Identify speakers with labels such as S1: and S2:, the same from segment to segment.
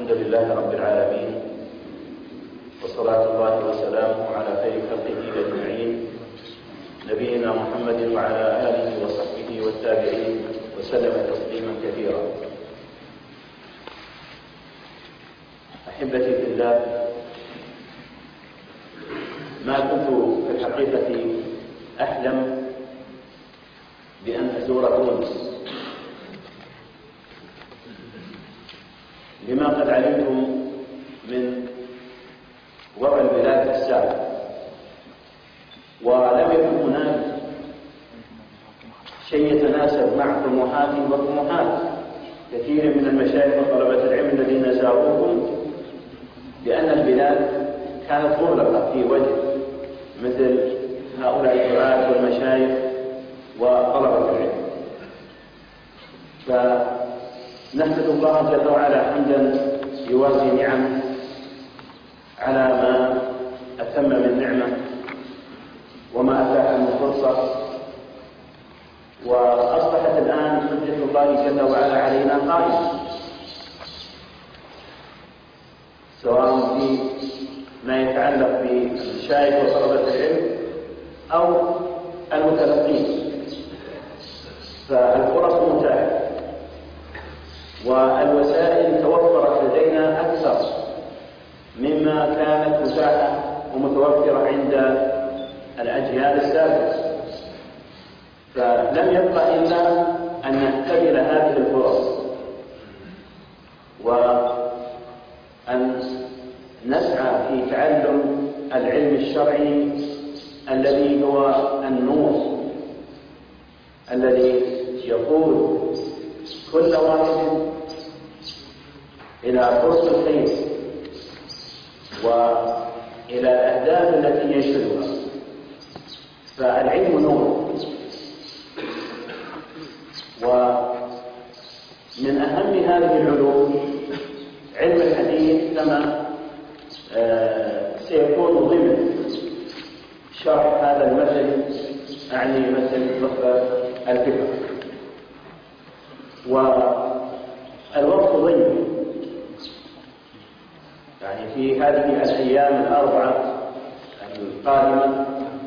S1: الحمد لله رب العالمين، وصلاة الله وسلامه على خير خلقه أجمعين، نبينا محمد وعلى آله وصحبه والتابعين وسلم تسليما كثيرا. أحبتي في الله، ما كنت في الحقيقة أحلم بأن أزور تونس، لما قد علمتم من وضع البلاد السابق، ولم يكن هناك شيء يتناسب مع طموحاتي وطموحات كثير من المشايخ وطلبة العلم الذين زاروكم، لأن البلاد كانت مغلقة في وجه مثل هؤلاء الدعاة والمشايخ وطلبة العلم. فنحمد الله جل وعلا حمدا يوازي نعمه على ما أتم من نعمة وما أتاح من فرصة، وأصبحت الآن حجة الله جل وعلا علينا قائمة، سواء في ما يتعلق بالمشايخ وطلبة العلم أو المتلقين، فالفرص متاحة والوسائل توفرت لدينا أكثر مما كانت متاحة ومتوفرة عند الأجيال السابقة، فلم يبقى إلا أن نختبر هذه الفرص وأن نسعى في تعلم العلم الشرعي الذي هو النور الذي يقود كل واحد إلى فرص الخير وإلى الأهداف التي ينشدها. فالعلم نور، ومن أهم هذه العلوم علم الحديث، كما سيكون ضمن شرح هذا المثل، أعني مثل مصدر الفكر. والوقت ضيق، يعني في هذه الأيام الأربعة القادمة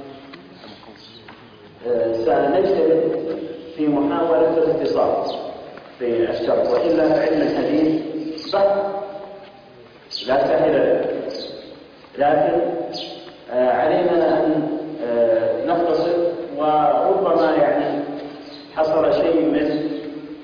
S1: سنجتهد في محاولة الاختصار في الشرح، وإلا فعلم الحديث صعب لا سهل له، لكن علينا أن نختصر، وربما يعني حصل شيء من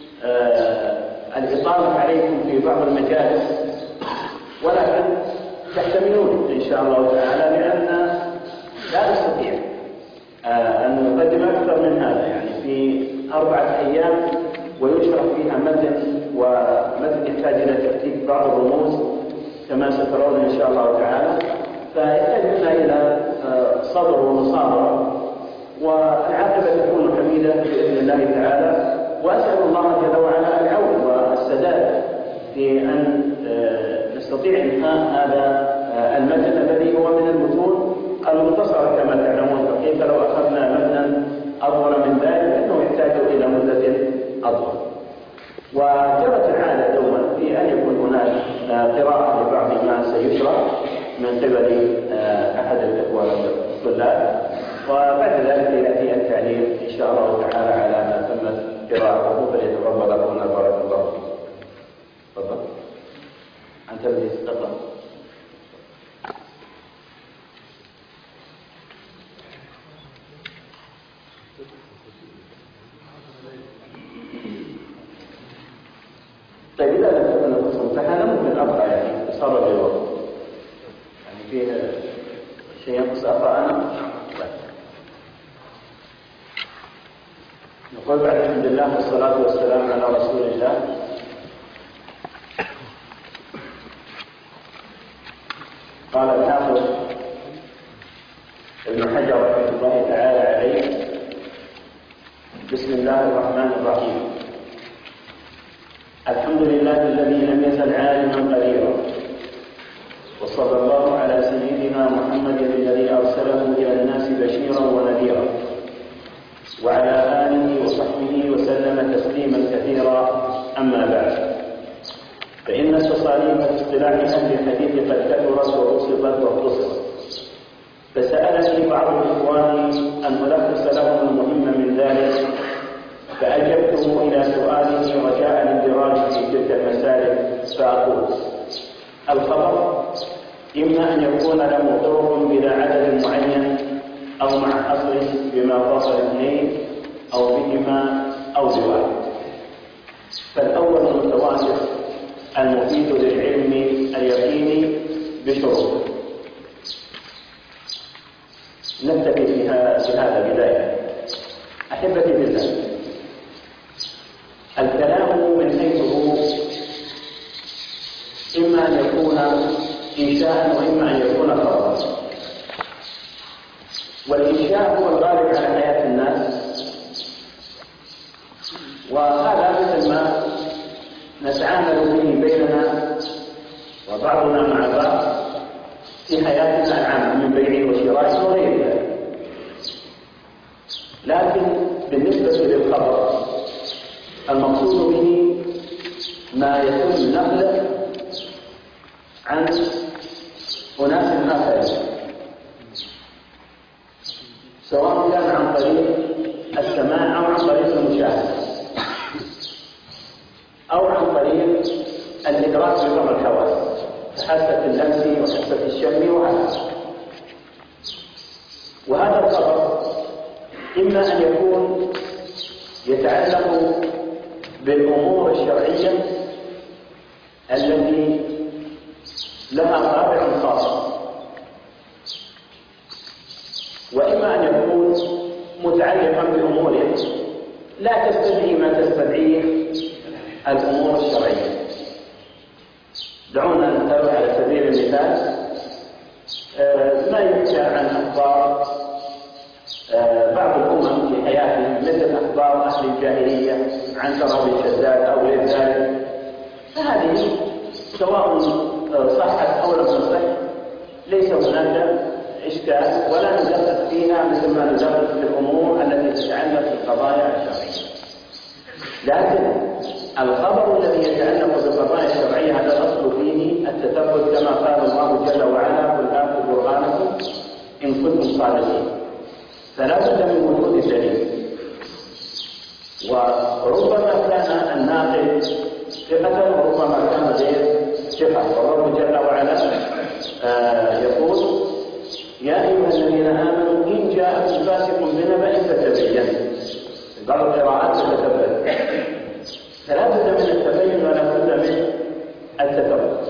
S1: الإطالة عليكم في بعض المجالس، ولكن تحتملون إن شاء الله تعالى، لأن لا نستطيع أن نقدم أكثر من هذا، يعني في 4 أيام ويشرح فيها متن، ومتن يحتاج إلى ترتيب بعض الرموز كما سترون إن شاء الله تعالى، فيحتاج منا إلى صبر ومصابرة، والعاقبة تكون حميدة بإذن الله تعالى. وأسأل الله جل وعلا العون والسداد في أن نستطيع إنهاء هذا المتن الذي هو من المتون المختصرة كما تعلمون، فكيف لو أخذنا متنا أطول من ذلك فإنه يحتاج إلى مدة أطول. وجرت العادة دوما في أن يكون هناك قراءة لبعض ما سيشرح من قبل أحد الإخوة الطلاب، وبعد ذلك يأتي التعليق إن شاء الله تعالى على ما تمت قراءته، فليتفضل أخونا بارك الله فيك. تفضل أنت الذي تتقدم. طيب إذا لم تكن الفرصة متاحة ممكن أبقى يعني بسبب الوقت، يعني فيه شيء ينقص أقرأ أنا. نقول بعد الحمد لله والصلاة والسلام على رسول الله. قال الحافظ ابن حجر رحمه الله تعالى عليه: بسم الله الرحمن الرحيم. الحمد لله الذي لم يزل عالما قديرا، وصلى الله على سيدنا محمد الذي أرسله إلى الناس بشيرا ونذيرا، وعلى آله وصحبه وسلم تسليما كثيرا. أما بعد، فإن التصاريف اصطلاح أهل الحديث قد كثرت وبسطت واختصرت، فسألني بعض الإخوان أن ألخص لهم المهم من ذلك، فأجبته إلى سؤاله رجاء الاندراج في تلك المسالك، فأقول: الخبر إما أن يكون له طرق بلا عدد معين، أو مع حصر بما فصل اثنين، أو بهما أو بواحد. فالأول المتواتر المفيد للعلم اليقيني بشروط. نكتفي في هذا بداية. أحبتي بالله، الكلام من حيثه إما أن يكون إنشاء وإما أن يكون خبرا، والإنشاء هو الغالب على حياة الناس، وهذا مثل ما نتعامل به بيننا وبعضنا مع بعض في حياتنا العامة من بيع وشراء وغير ذلك. لكن بالنسبة للخبر المقصود به ما يتم نقله عن أناس آخرين، سواء كان عن طريق السماع أو عن طريق المشاهدة أو عن طريق الإدراك ببعض الحواس كحاسة اللمس وحاسة الشم وهذا الخبر إما أن يكون يتعلق بالأمور الشرعية التي لها طابع خاص، وإما أن يكون متعلقا بأمور لا تستدعي ما تستدعيه الأمور الشرعية. دعونا نتابع على سبيل المثال ما يحكى عن أخبار بعض الأمم في حياتهم، مثل أخبار أهل الجاهلية عن كرم الشداد أو غير ذلك، فهذه سواء صحت أو لم تصح ليس هناك إشكال، ولا ندقق فيها مثل ما ندقق في الأمور التي تتعلق بالقضايا الشرعية. لكن الخبر الذي يتعلق بالقضايا الشرعية هذا الأصل فيه التثبت، كما قال الله جل وعلا: قل هاتوا برهانكم إن كنتم صادقين. فلا بد من وجود دليل، وربما كان الناقل ثقة وربما كان غير ثقة. والرب جل وعلا يقول: يا أيها الذين آمنوا إن جاءكم فاسق بنبأ فتبينوا. بعض القراءات تتبين، فلا بد من التبين ولا بد من التثبت.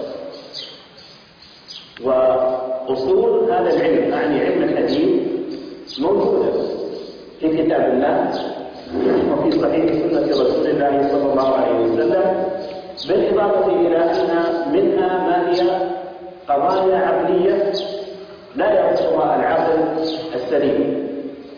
S1: وأصول هذا العلم، يعني علم الحديث، موجودة في كتاب الله وفي صحيح سنة رسول الله صلى الله عليه وسلم، بالإضافة إلى أن منها ما هي قضايا عقلية لا يخصها العقل السليم.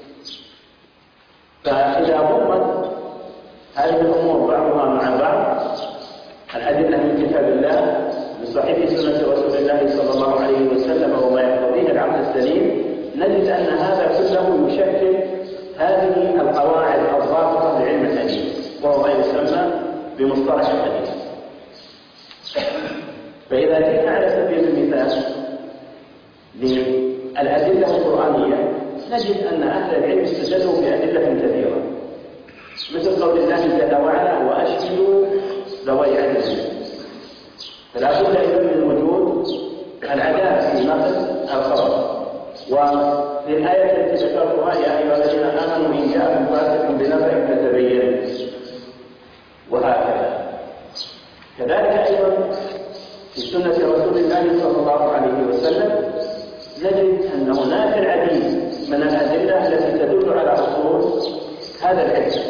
S1: فإذا ضمت هذه الأمور بعضها مع بعض، الأدلة من كتاب الله من صحيح سنة رسول الله صلى الله عليه وسلم وما يقتضيه العقل السليم، نجد أن هذا كله يشكل هذه القواعد الضابطة لعلم الحديث، وهو ما يسمى بمصطلح الحديث. فإذا جئنا على سبيل المثال للأدلة القرآنية، نجد أن أهل العلم استدلوا بأدلة كثيرة، مثل قول الله جل وعلا: وأشهدوا ذوي عدل. فلا بد إذن من وجود العدالة في نقل الخبر. وفي الآية التي ذكرتها: يا أيها الذين آمنوا إن جاءكم فاسق بنبأ فتبينوا، وهكذا. كذلك أيضا في سنة رسول الله صلى الله عليه وسلم نجد أن هناك العديد من الأدلة التي تدل على أصول هذا العلم.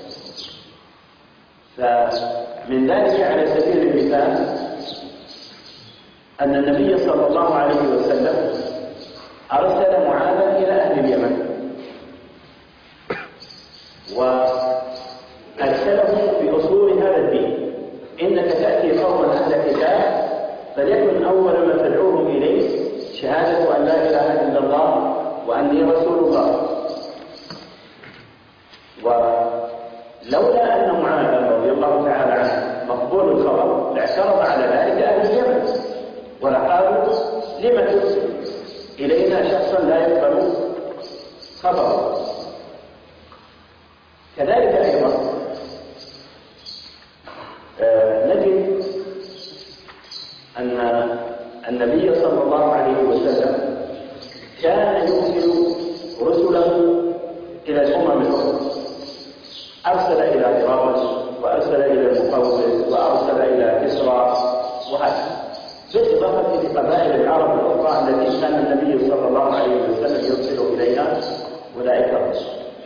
S1: فمن ذلك على سبيل المثال أن النبي صلى الله عليه وسلم أرسل معاذا إلى أهل اليمن، وأرسله بأصول هذا الدين: إنك تأتي قوما أهل كتاب فليكن أول ما تدعوهم إليه شهادة أن لا إله إلا الله وأني رسول الله. ولولا أن معاذ رضي الله تعالى عنه مقبول الخبر لاعترض على ذلك أهل اليمن ولقالوا لم ترسل إلينا شخصا لا يقبل خبره. كذلك أيضا نجد أن النبي صلى الله عليه وسلم كان يرسل رسله إلى الأمم الأخرى، أرسل إلى هرقل وأرسل إلى المقوقس وأرسل إلى كسرى وهكذا، بالإضافة لقبائل العرب الأخرى التي كان النبي صلى الله عليه وسلم يرسل إليها أولئك الرسل.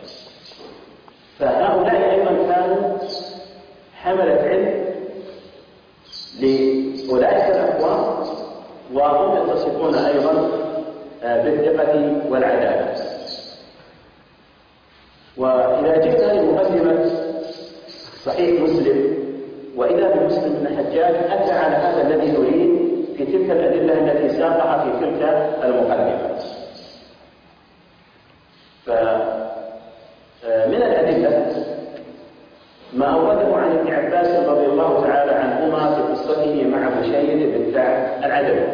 S1: فهؤلاء أيضا كانوا حملة علم لأولئك الأقوام، وهم يتصفون أيضا بالثقة والعدالة. وإذا جئنا لمقدمة صحيح مسلم، وإذا بمسلم بن الحجاج أتى على هذا الذي نريد في تلك الأدلة التي ساقها في تلك المقدمة. فمن الأدلة ما أورده عن ابن عباس رضي الله تعالى عنهما في قصته مع بشير بن كعب العدوي.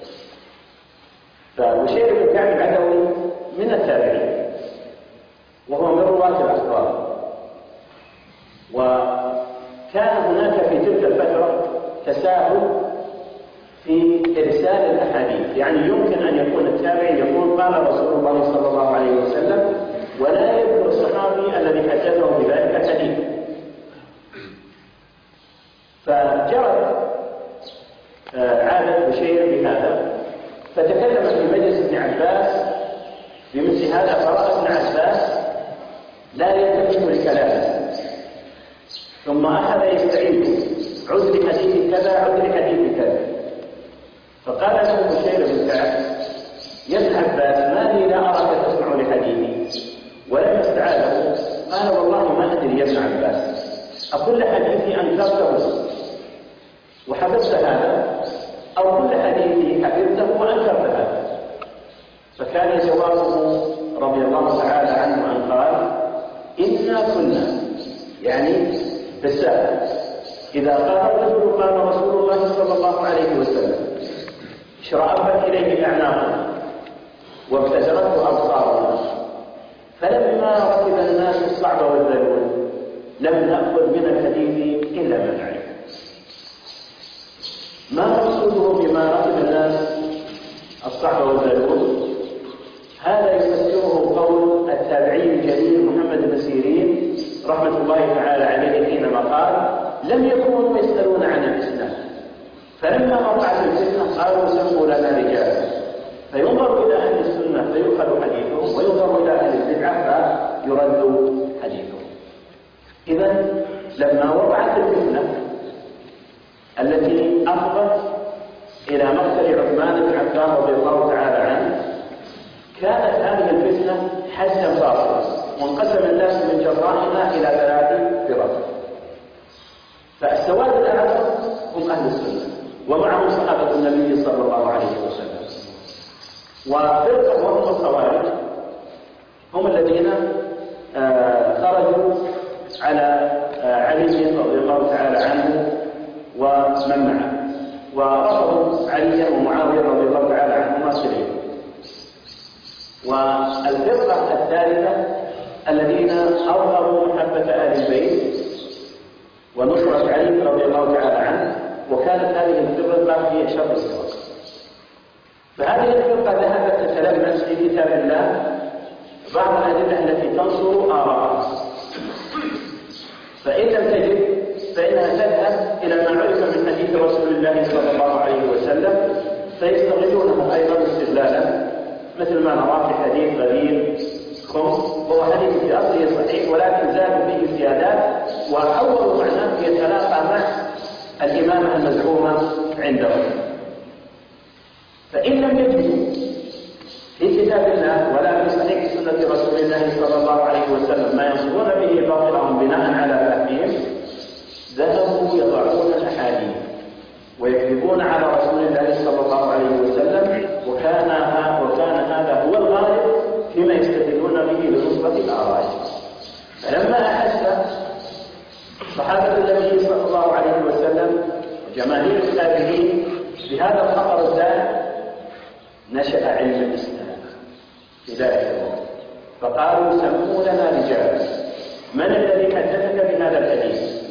S1: فبشير بن كعب العدوي من التابعين، وهو من رواة الأخبار، وكان هناك في تلك الفترة تساهل في إرسال الأحاديث، يعني يمكن أن يكون التابعي يقول قال رسول الله صلى الله عليه وسلم ولا يذكر الصحابي الذي حدثه بذلك الحديث. فجرت عادة بشير بهذا، فتكلم في مجلس ابن عباس بمثل هذا، فرأى ابن عباس لا يلتفت لكلامه، ثم أخذ يستعيد عد لحديث كذا عد لحديث كذا. فقال له بشير بن كعب يا ابن عباس ما لي لا أراك تسمع لحديثي؟ ولما استعاده قال والله ما أدري يا ابن عباس، أكل حديثي أنكرته وحفظت هذا، أو كل حديثي حفظته وأنكرت هذا؟ فكان جوابه رضي الله تعالى عنه أن قال إنا كنا، يعني بالسابق، إذا قال الرجل قال رسول الله صلى الله عليه وسلم اشرأبت إليه أعناقنا وابتدرته أبصارنا، فلما ركب الناس الصعب والذلول لم نأخذ من الحديث إلا ما نعرف. ما مقصوده بما ركب الناس الصعب والذلول؟ هذا يفسره قول التابعي الجليل محمد بن سيرين رحمة الله تعالى عليه حينما قال لم يكونوا يسألون عن الإسلام، فلما وقعت الفتنة قالوا سموا لنا رجالا، فينظر إلى أهل السنة فيؤخذ حديثهم، وينظر إلى أهل البدعة فيرد حديثهم. إذا لما وقعت الفتنة التي أفضت إلى مقتل عثمان بن عفان رضي الله تعالى عنه، كانت هذه الفتنة حزا فاصلا، وانقسم الناس من جرائها إلى 3 فرق. فالسواد الأعظم هم أهل السنة ومعهم صحابة النبي صلى الله عليه وسلم، وفرقة وهم الخوارج هم الذين خرجوا على علي رضي الله تعالى عنه ومن معه، ورفضوا علي ومعاوية رضي الله تعالى عنهما سريا. والفرقة الثالثة الذين أظهروا محبة آل البيت ونصرة علي رضي الله تعالى عنه، وكانت هذه الفرقة هي شر الفرق. فهذه الفرقة ذهبت تتلمس في كتاب الله بعض الأدلة التي تنصر آراءها، فإن لم تجد فإنها تذهب إلى ما عرف من حديث رسول الله صلى الله عليه وسلم، فيستغلونه أيضا استغلالا، مثل ما نرى في حديث غليل خمس، وهو حديث في أصله صحيح ولكن زادوا فيه زيادات وحولوا معناه يتلاقى مع الإمامة المزعومة عندهم. فإن لم يجدوا في كتاب الله ولا في صحيح سنة رسول الله صلى الله عليه وسلم ما ينصرون به باطلهم بناء على فهمهم، ذهبوا يضعون الأحاديث ويكذبون على رسول الله صلى الله عليه وسلم، وكان هذا هو الغالب فيما يستدلون به لنصرة الآراء. فلما أحس صحابة النبي صلى الله عليه وسلم جماهير التابعين بهذا الخطر الزائد نشأ علم الإسلام في ذلك الوقت، فقالوا سموا لنا رجالا من الذي حدثك بهذا الحديث؟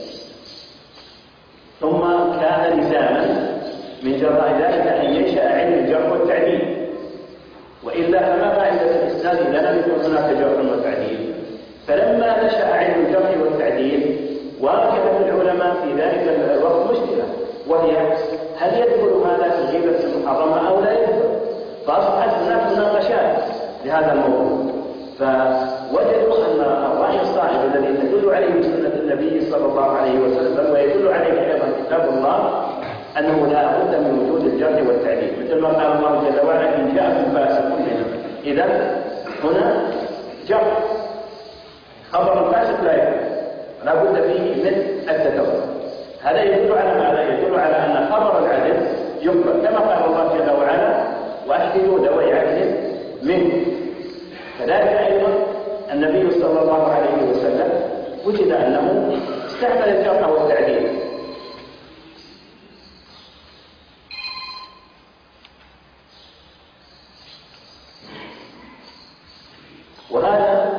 S1: ثم كان لزاما من جراء ذلك أن ينشأ علم الجرح والتعديل، وإلا فما فائدة الإسناد إذا لم يكن هناك جرح وتعديل؟ فلما نشأ علم الجرح والتعديل واجهت العلماء في ذلك الوقت مشكلة، وهي هل يدخل هذا في الغيبة المحرمة أو لا يدخل؟ فأصبحت هناك مناقشات لهذا الموضوع، فوجدوا أن الرأي الصائب الذي تدل عليه سنة النبي صلى الله عليه وسلم ويدل عليه أيضا كتاب الله أنه لا بد من وجود الجرح والتعديل، مثل ما قال الله جل وعلا إن جاءكم فاسق بنبأ. إذا هنا جرح، خبر الفاسق لا يكفي، لا بد فيه من التتبع. هذا يدل على ماذا؟ يدل على أن خبر العدل يقبل، كما قال الله جل وعلا وأشهدوا ذوي عدل منه. كذلك أيضا النبي صلى الله عليه وسلم وجد أنه استعمل الجرح والتعديل، وهذا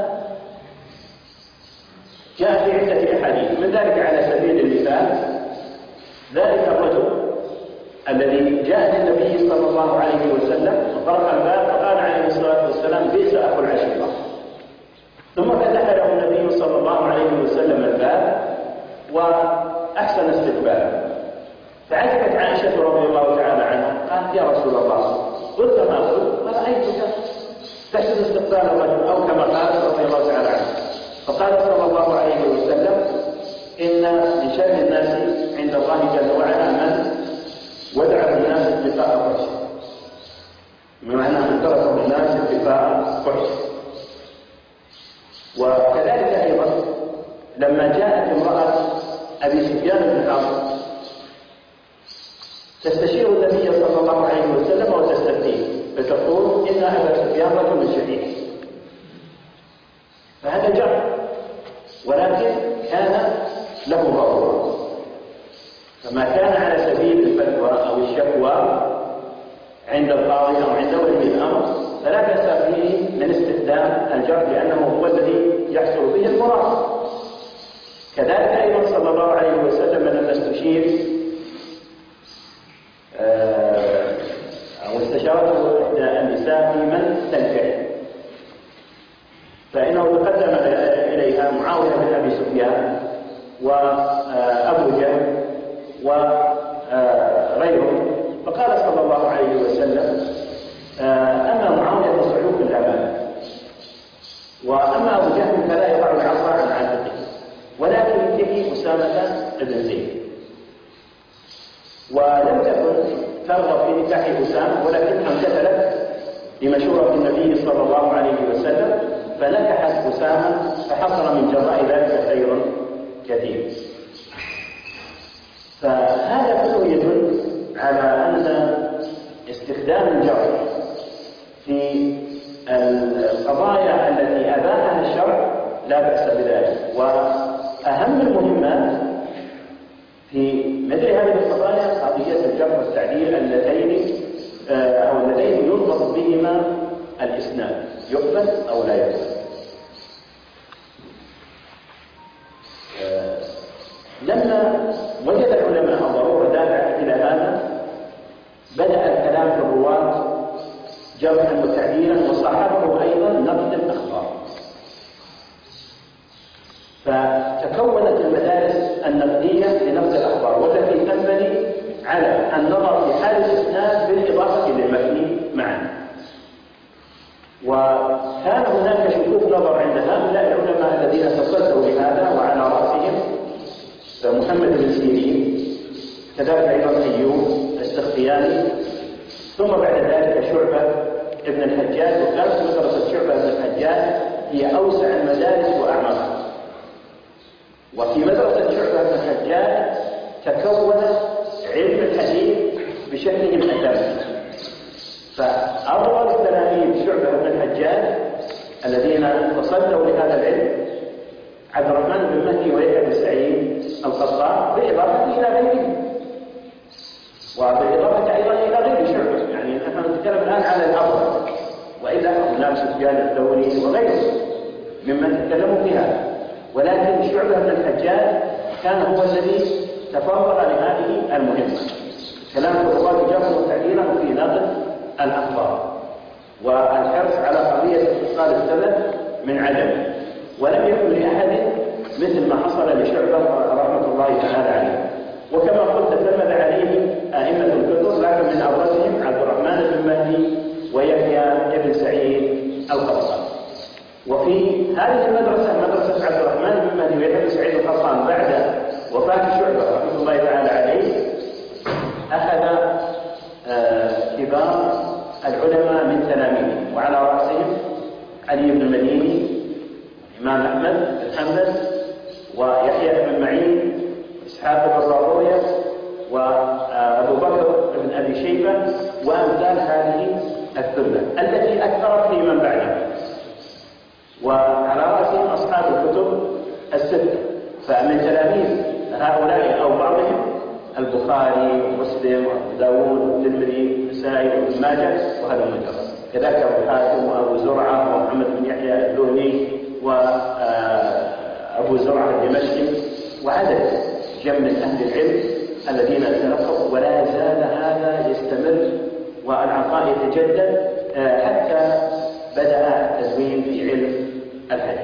S1: جاء في عدة أحاديث، من ذلك على سبيل المثال ذلك الرجل الذي جاء للنبي صلى الله عليه وسلم وطرق الباب فقال عليه الصلاة والسلام بئس أخو العشيرة، ثم فتح له النبي صلى الله عليه وسلم الباب وأحسن استقباله، فعجبت عائشة رضي الله تعالى عنها قالت يا رسول الله قلت ما قلت ورأيتك تحسن استقبال الرجل، أو كما قال رضي الله تعالى عنه. فقال صلى الله عليه وسلم إن من شر الناس عند الله جل وعلا من ودع الناس اتقاء فرشه، بمعنى أن ترك الناس اتقاء فرشه. وكذلك أيضا لما جاءت امرأة أبي سفيان بن حرب تستشير النبي صلى الله عليه وسلم وتستفتيه فتقول إن أبا سفيان رجل شديد، فهذا جرح، ولكن كان له ضرورة، فما كان على سبيل الفتوى أو الشكوى عند القاضي أو عند ولي الأمر فلا بأس فيه من استخدام الجرح، لأنه هو الذي يحصل به المراد. كذلك أيضا صلى الله عليه وسلم لما استشير أو استشارته إحدى النساء في من تنكح، فإنه تقدم إليها معاوية بن أبي سفيان وأبو جهل وغيره، فقال صلى الله عليه وسلم أما معاوية صعوب الأمانة، وأما أبو جهل فلا يضع العصا عن عاتقه، ولكن انتهي أسامة بن زيد. ولم تكن ترغب في نكاح أسامة، ولكنها امتثلت لمشورة النبي صلى الله عليه وسلم فنكحت أسامة، فحصل من جراء ذلك خير كثير. فهذا كله يدل على أن استخدام الجرح في القضايا التي أباحها الشرع لا بأس بذلك. وأهم المهمات في مثل هذه القضايا قضية الجرح والتعديل اللتين يربط بهما الإسناد، يقبل أو لا يقبل. لما وجد العلماء ضرورة دافعة إلى هذا بدأ الكلام في الرواة جرحا وتعديلا، وصاحبه أيضا نقد الأخبار، فتكونت المدارس النقدية لنقد الأخبار، والتي تنبني على النظر في حال الإسناد بالإضافة للمتن معا. وكان هناك شكوك نظر عند هؤلاء العلماء الذين تصدوا لهذا، وعلى رأسهم محمد بن سيرين، كذلك أيضا أيوب السختياني، ثم بعد ذلك شعبة ابن الحجاج. وكانت مدرسة شعبة ابن الحجاج هي أوسع المدارس وأعمقها. وفي مدرسة شعبة ابن الحجاج تكون علم الحديث بشكله الأتم، فأفضل التلاميذ شعبة ابن الحجاج الذين تصدوا لهذا العلم عبد الرحمن بن مهدي ويحيى بن سعيد القطان، بالإضافة إلى غيرهم. ممن تكلموا في هذا، ولكن شعبة بن الحجاج كان هو الذي تفرغ لهذه المهمة. كلام الرواة جمع تعديله في نقل الأخبار والحرص على قضية اتصال السند من عدمه، ولم يكن لأحد مثل ما حصل لشعبة رحمة الله تعالى عليه. وكما قلت تلمذ عليه أئمة الكتب، لكن من أبرزهم عبد الرحمن بن مهدي ويحيى بن سعيد القطان. وفي هذه المدرسة مدرسة عبد الرحمن بن مهدي ويحيى بن سعيد القطان بعد وفاة شعبة رحمة الله تعالى عليه أخذ كبار العلماء من تلاميذه، وعلى رأسهم علي بن المديني، الإمام أحمد بن حنبل، ويحيى بن معين، إسحاق بن راهويه، وأبو بكر بن أبي شيبة، وأمثال هذه الثلة التي أكثرت في من بعدهم، وعلى رأسهم أصحاب الكتب الستة. فمن تلاميذ هؤلاء أو بعضهم البخاري ومسلم وأبو داود والترمذي والنسائي وابن ماجه وهذا المجرد، كذلك أبو حاتم وأبو زرعة ومحمد بن يحيى الذهني وأبو زرعة الدمشقي، وعدد جم من أهل العلم الذين تلقوا، ولا زال هذا يستمر والعطاء يتجدد حتى بدأ التدوين في علم الحديث.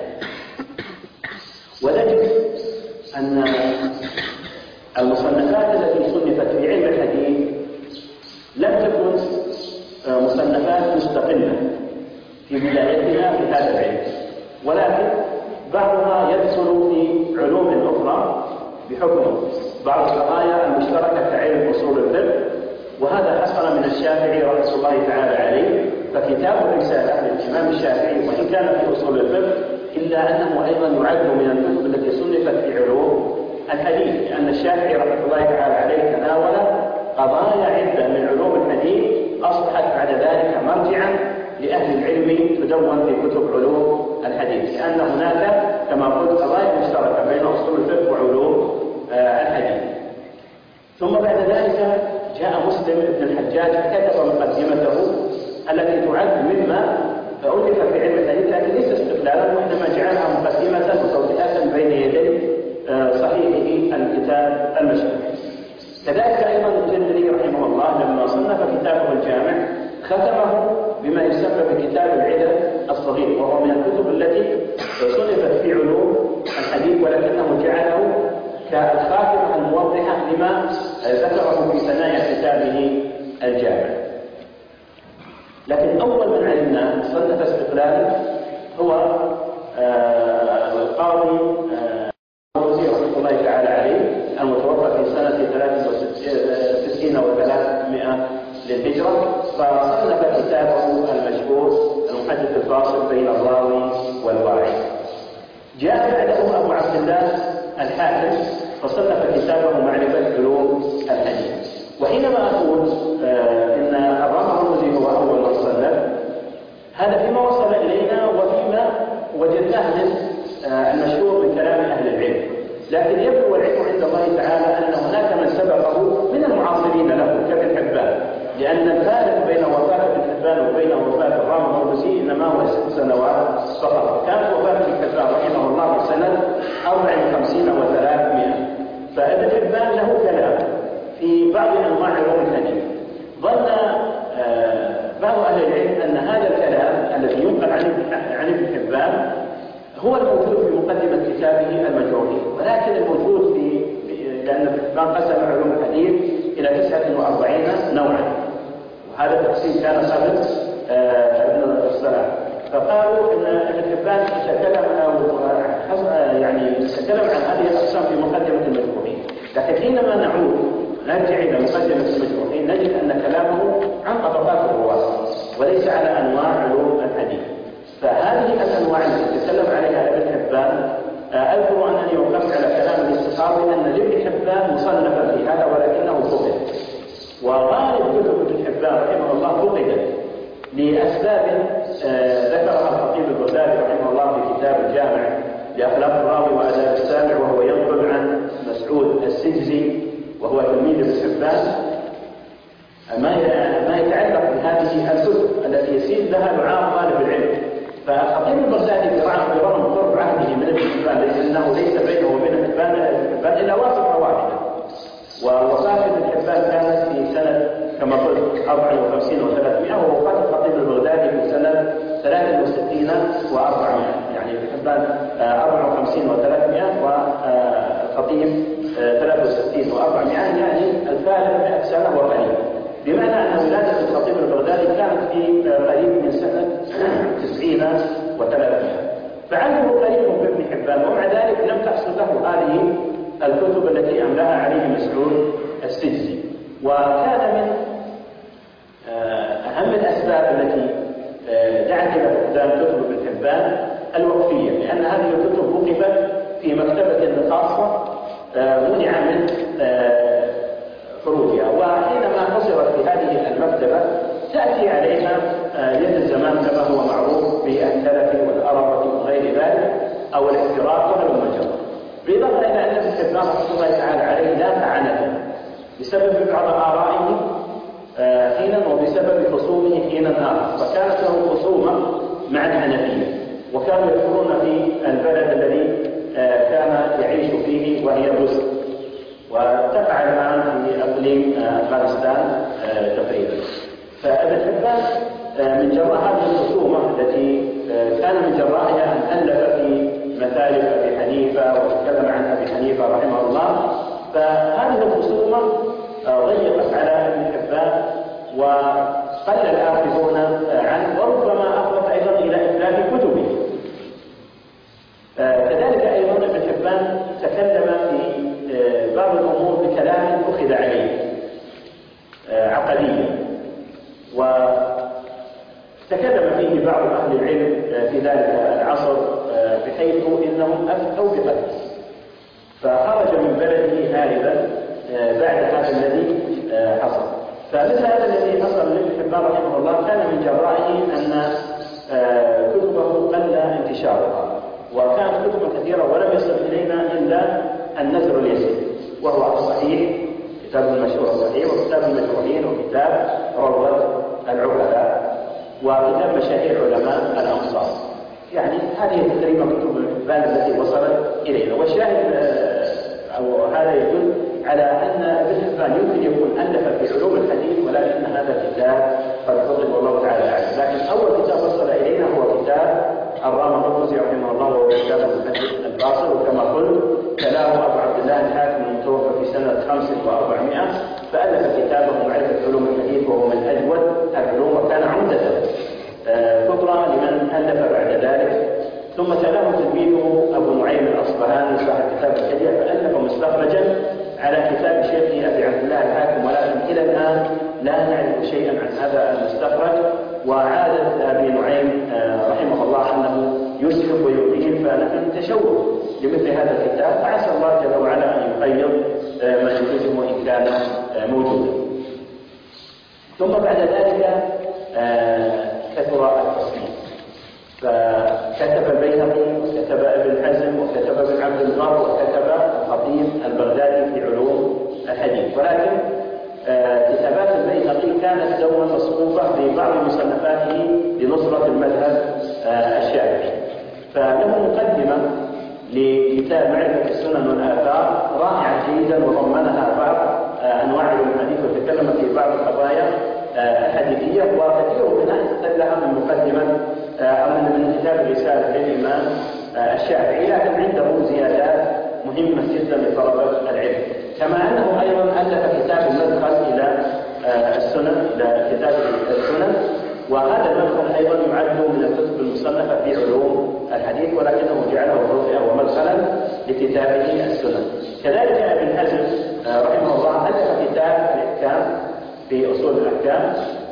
S1: ونجد أن المصنفات التي صنفت في علم الحديث لم تكن مصنفات مستقلة في بدايتها في هذا العلم، ولكن بعضها يدخل في علوم أخرى بحكم بعض القضايا المشتركة كعلم أصول الفقه، وهذا حصل من الشافعي رحمه الله تعالى عليه. فكتاب الرسالة للإمام الشافعي وإن كان في أصول الفقه إلا أنه أيضا يعد من الكتب التي صنفت في علوم الحديث، لأن الشافعي رحمه الله تعالى عليه تناول قضايا عدة من علوم الحديث أصبحت بعد ذلك مرجعا لأهل العلم تدون في كتب علوم الحديث، لأن هناك كما قلت قضايا مشتركة بين أصول الفقه وعلوم الحديث. ثم بعد ذلك جاء مسلم بن الحجاج فكتب مقدمته التي تعد مما ألف في علم الحديث، لكن ليس استقلالا، وإنما جعلها مقدمة وتوضيحا بين يدي صحيحه الكتاب المشهور. كذلك أيضا الترمذي رحمه الله لما صنف كتابه الجامع ختمه بما يسمى بكتاب العلل الصغير، وهو من الكتب التي صنفت في علوم الحديث، ولكنه جعله كالخاتمة الموضحة لما ذكره في ثنايا كتابه الجامع. لكن أول من علمنا صنف استقلالا هو القاضي رحمه الله تعالى عليه المتوفى في سنة 63 و300 للهجرة، فصنف كتابه المشهور المحدث الفاصل بين الراوي والواعي. جاء بعده أبو عبد الله الحاكم فصنف كتابه معرفة علوم الحديث. وحينما أقول إن الرمزي هو أول من صنف، هذا فيما وصل إلينا وفيما وجدناه من المشهور من كلام أهل العلم، لكن يبدو العلم عند الله تعالى أن هناك من سبقه من المعاصرين له كابن حبان، لأن الفارق بين وفاة ابن حبان وبين وفاة الرمزي إنما هو 6 سنوات فقط. كانت وفاة ابن حبان رحمه الله في سنة 54 و300، فابن حبان له كلام في بعض أنواع علوم الحديث. ظن بعض أهل العلم أن هذا الكلام الذي ينقل عن ابن حبان هو الموجود في مقدمة كتابه المجروحين، ولكن الموجود لأن ابن حبان قسم علوم الحديث إلى 49 نوعا، وهذا التقسيم كان قبل ابن الصلاح، فقالوا أن ابن حبان تكلم عن هذه الأقسام في مقدمة المجروحين. لكن حينما نرجع إلى مقدمة المجروحين نجد أن كلامه عن طبقات الرواة وليس على أنواع علوم الحديث. فهذه الأنواع التي تكلم عليها ابن حبان أذكر أنني وقفت على كلام الاستخاري أن لابن حبان مصنفا في هذا ولكنه فقد، وغالب كتب ابن حبان رحمه الله فقدت لأسباب ذكرها الخطيب البغدادي رحمه الله في كتاب الجامع لأخلاق الراوي وآداب السامع، وهو ينقل عن مسعود السجزي وهو تلميذ ابن حبان ما يتعلق بهذه الكتب التي يسير لها دعاء طالب العلم. فالخطيب البغدادي برغم قرب عهده من ابن حبان لأنه ليس بينه وبين ابن حبان إلا واسطة واحدة، ووفاة ابن حبان كانت في سنة كما قلت 54 و300، ووفاة الخطيب البغدادي في سنة 63 و400، يعني ابن حبان 54 و300 والخطيب 63 و400، يعني الفارق 100 سنة وقليل، بمعنى أن ولادة الخطيب البغدادي كانت في قريب من سنة 90 و300، فعنده قريب بابن حبان، ومع ذلك لم تحصل له هذه الكتب التي أملاها عليه مسعود السجزي. وكان من أهم الأسباب التي دعت إلى فقدان كتب ابن حبان الوقفية، لأن هذه الكتب وقفت في مكتبة خاصة منع من خروجها، وحينما حصرت في هذه المكتبة تأتي عليها يد الزمان كما هو معروف بالتلف والأربة وغير ذلك أو الاحتراق وهلم جرا، بالإضافة إلى أن ابن حبان رحمه الله تعالى عليه لا تعنت بسبب بعض آرائه حينا وبسبب خصومه حينا آخر، فكانت له خصومة مع الحنفية، وكانوا يذكرون في البلد الذي كان يعيش فيه وهي مصر، وتقع الآن في أقليم أفغانستان تقريبا. فابن حبان من جراء هذه الخصومة التي كان من جرائها أن ألف في مثالب أبي حنيفة وتكلم عن أبي حنيفة رحمه الله، فهذه الخصومة ضيقت على ابن حبان وقل الآخذون عنه، وربما أفضت أيضا إلى إتلاف كتبه. كذلك أيضا ابن حبان تكلم في بعض الأمور بكلام أخذ عليه عقديا، وتكلم فيه بعض أهل العلم في ذلك العصر بحيث إنهم أفتوا بقتله، فخرج من بلده هاربا بعد هذا الذي حصل. فمثل هذا الذي حصل لابن حبان رحمه الله كان من جرائه أن كتبه قل انتشارها، وكانت كتب كثيرة ولم يصل إلينا إلا النذر اليسير، وهو الصحيح كتاب المشهور الصحيح، وكتاب المشروحين، وكتاب روضة العقلاء، وكتاب مشاهير علماء الأمصار. يعني هذه تقريبا كتب ابن حبان التي وصلت إلينا، والشاهد أو هذا يدل على أن ابن حبان يمكن يكون ألف في علوم الحديث، ولكن هذا الكتاب قد فضل والله تعالى أعلم. لكن أول كتاب وصل إلينا هو كتاب الرام الرمزي رحمه الله، وهو كتاب المحدث الباصر، وكما قلت كلامه أبو عبد الله الحاكم المتوفى في سنة 4500، فألف كتابه معرفة علوم الحديث، وهو من أجود العلوم، وكان عمدة كبرى لمن ألف بعد ذلك. ثم تلاه تلميذه أبو نعيم الأصبهاني صاحب كتاب الحديث، فألف مستخرجا على كتاب شيخه أبي عبد الله الحاكم، ولكن إلى الآن لا نعرف شيئا عن هذا المستخرج. وعادة أبي نعيم رحمه الله أنه يسلب ويقيم، فنحن نتشوق لمثل هذا الكتاب، فعسى الله جل وعلا أن يقيض ما يجوزه إن كان موجودا. ثم بعد ذلك كثر التصنيف، فكتب البيهقي، وكتب ابن حزم، وكتب ابن عبد البر، وكتب الخطيب البغدادي في علوم الحديث. ولكن كتابات البيهقي كانت دوما مصحوفة في بعض مصنفاته لنصرة المذهب الشافعي، فله مقدمة لكتاب معرفة السنن والآثار رائعة جيدا، وضمنها بعض أنواع علوم الحديث، وتكلم في بعض القضايا الحديثية، وكثير منها استدلها من مقدمة أو من كتاب الرسالة للإمام الشافعي، لكن عنده زيادات مهمة جدا لطلبة العلم. كما أنه أيضا ألف كتاب المدخل إلى السنن، إلى كتاب السنن، وهذا المدخل أيضا يعد من الكتب المصنفة في علوم الحديث، ولكنه جعله رؤيا ومدخلا لكتابه السنن. كذلك ابن حزم رحمه الله ألف كتاب الإحكام في أصول الأحكام،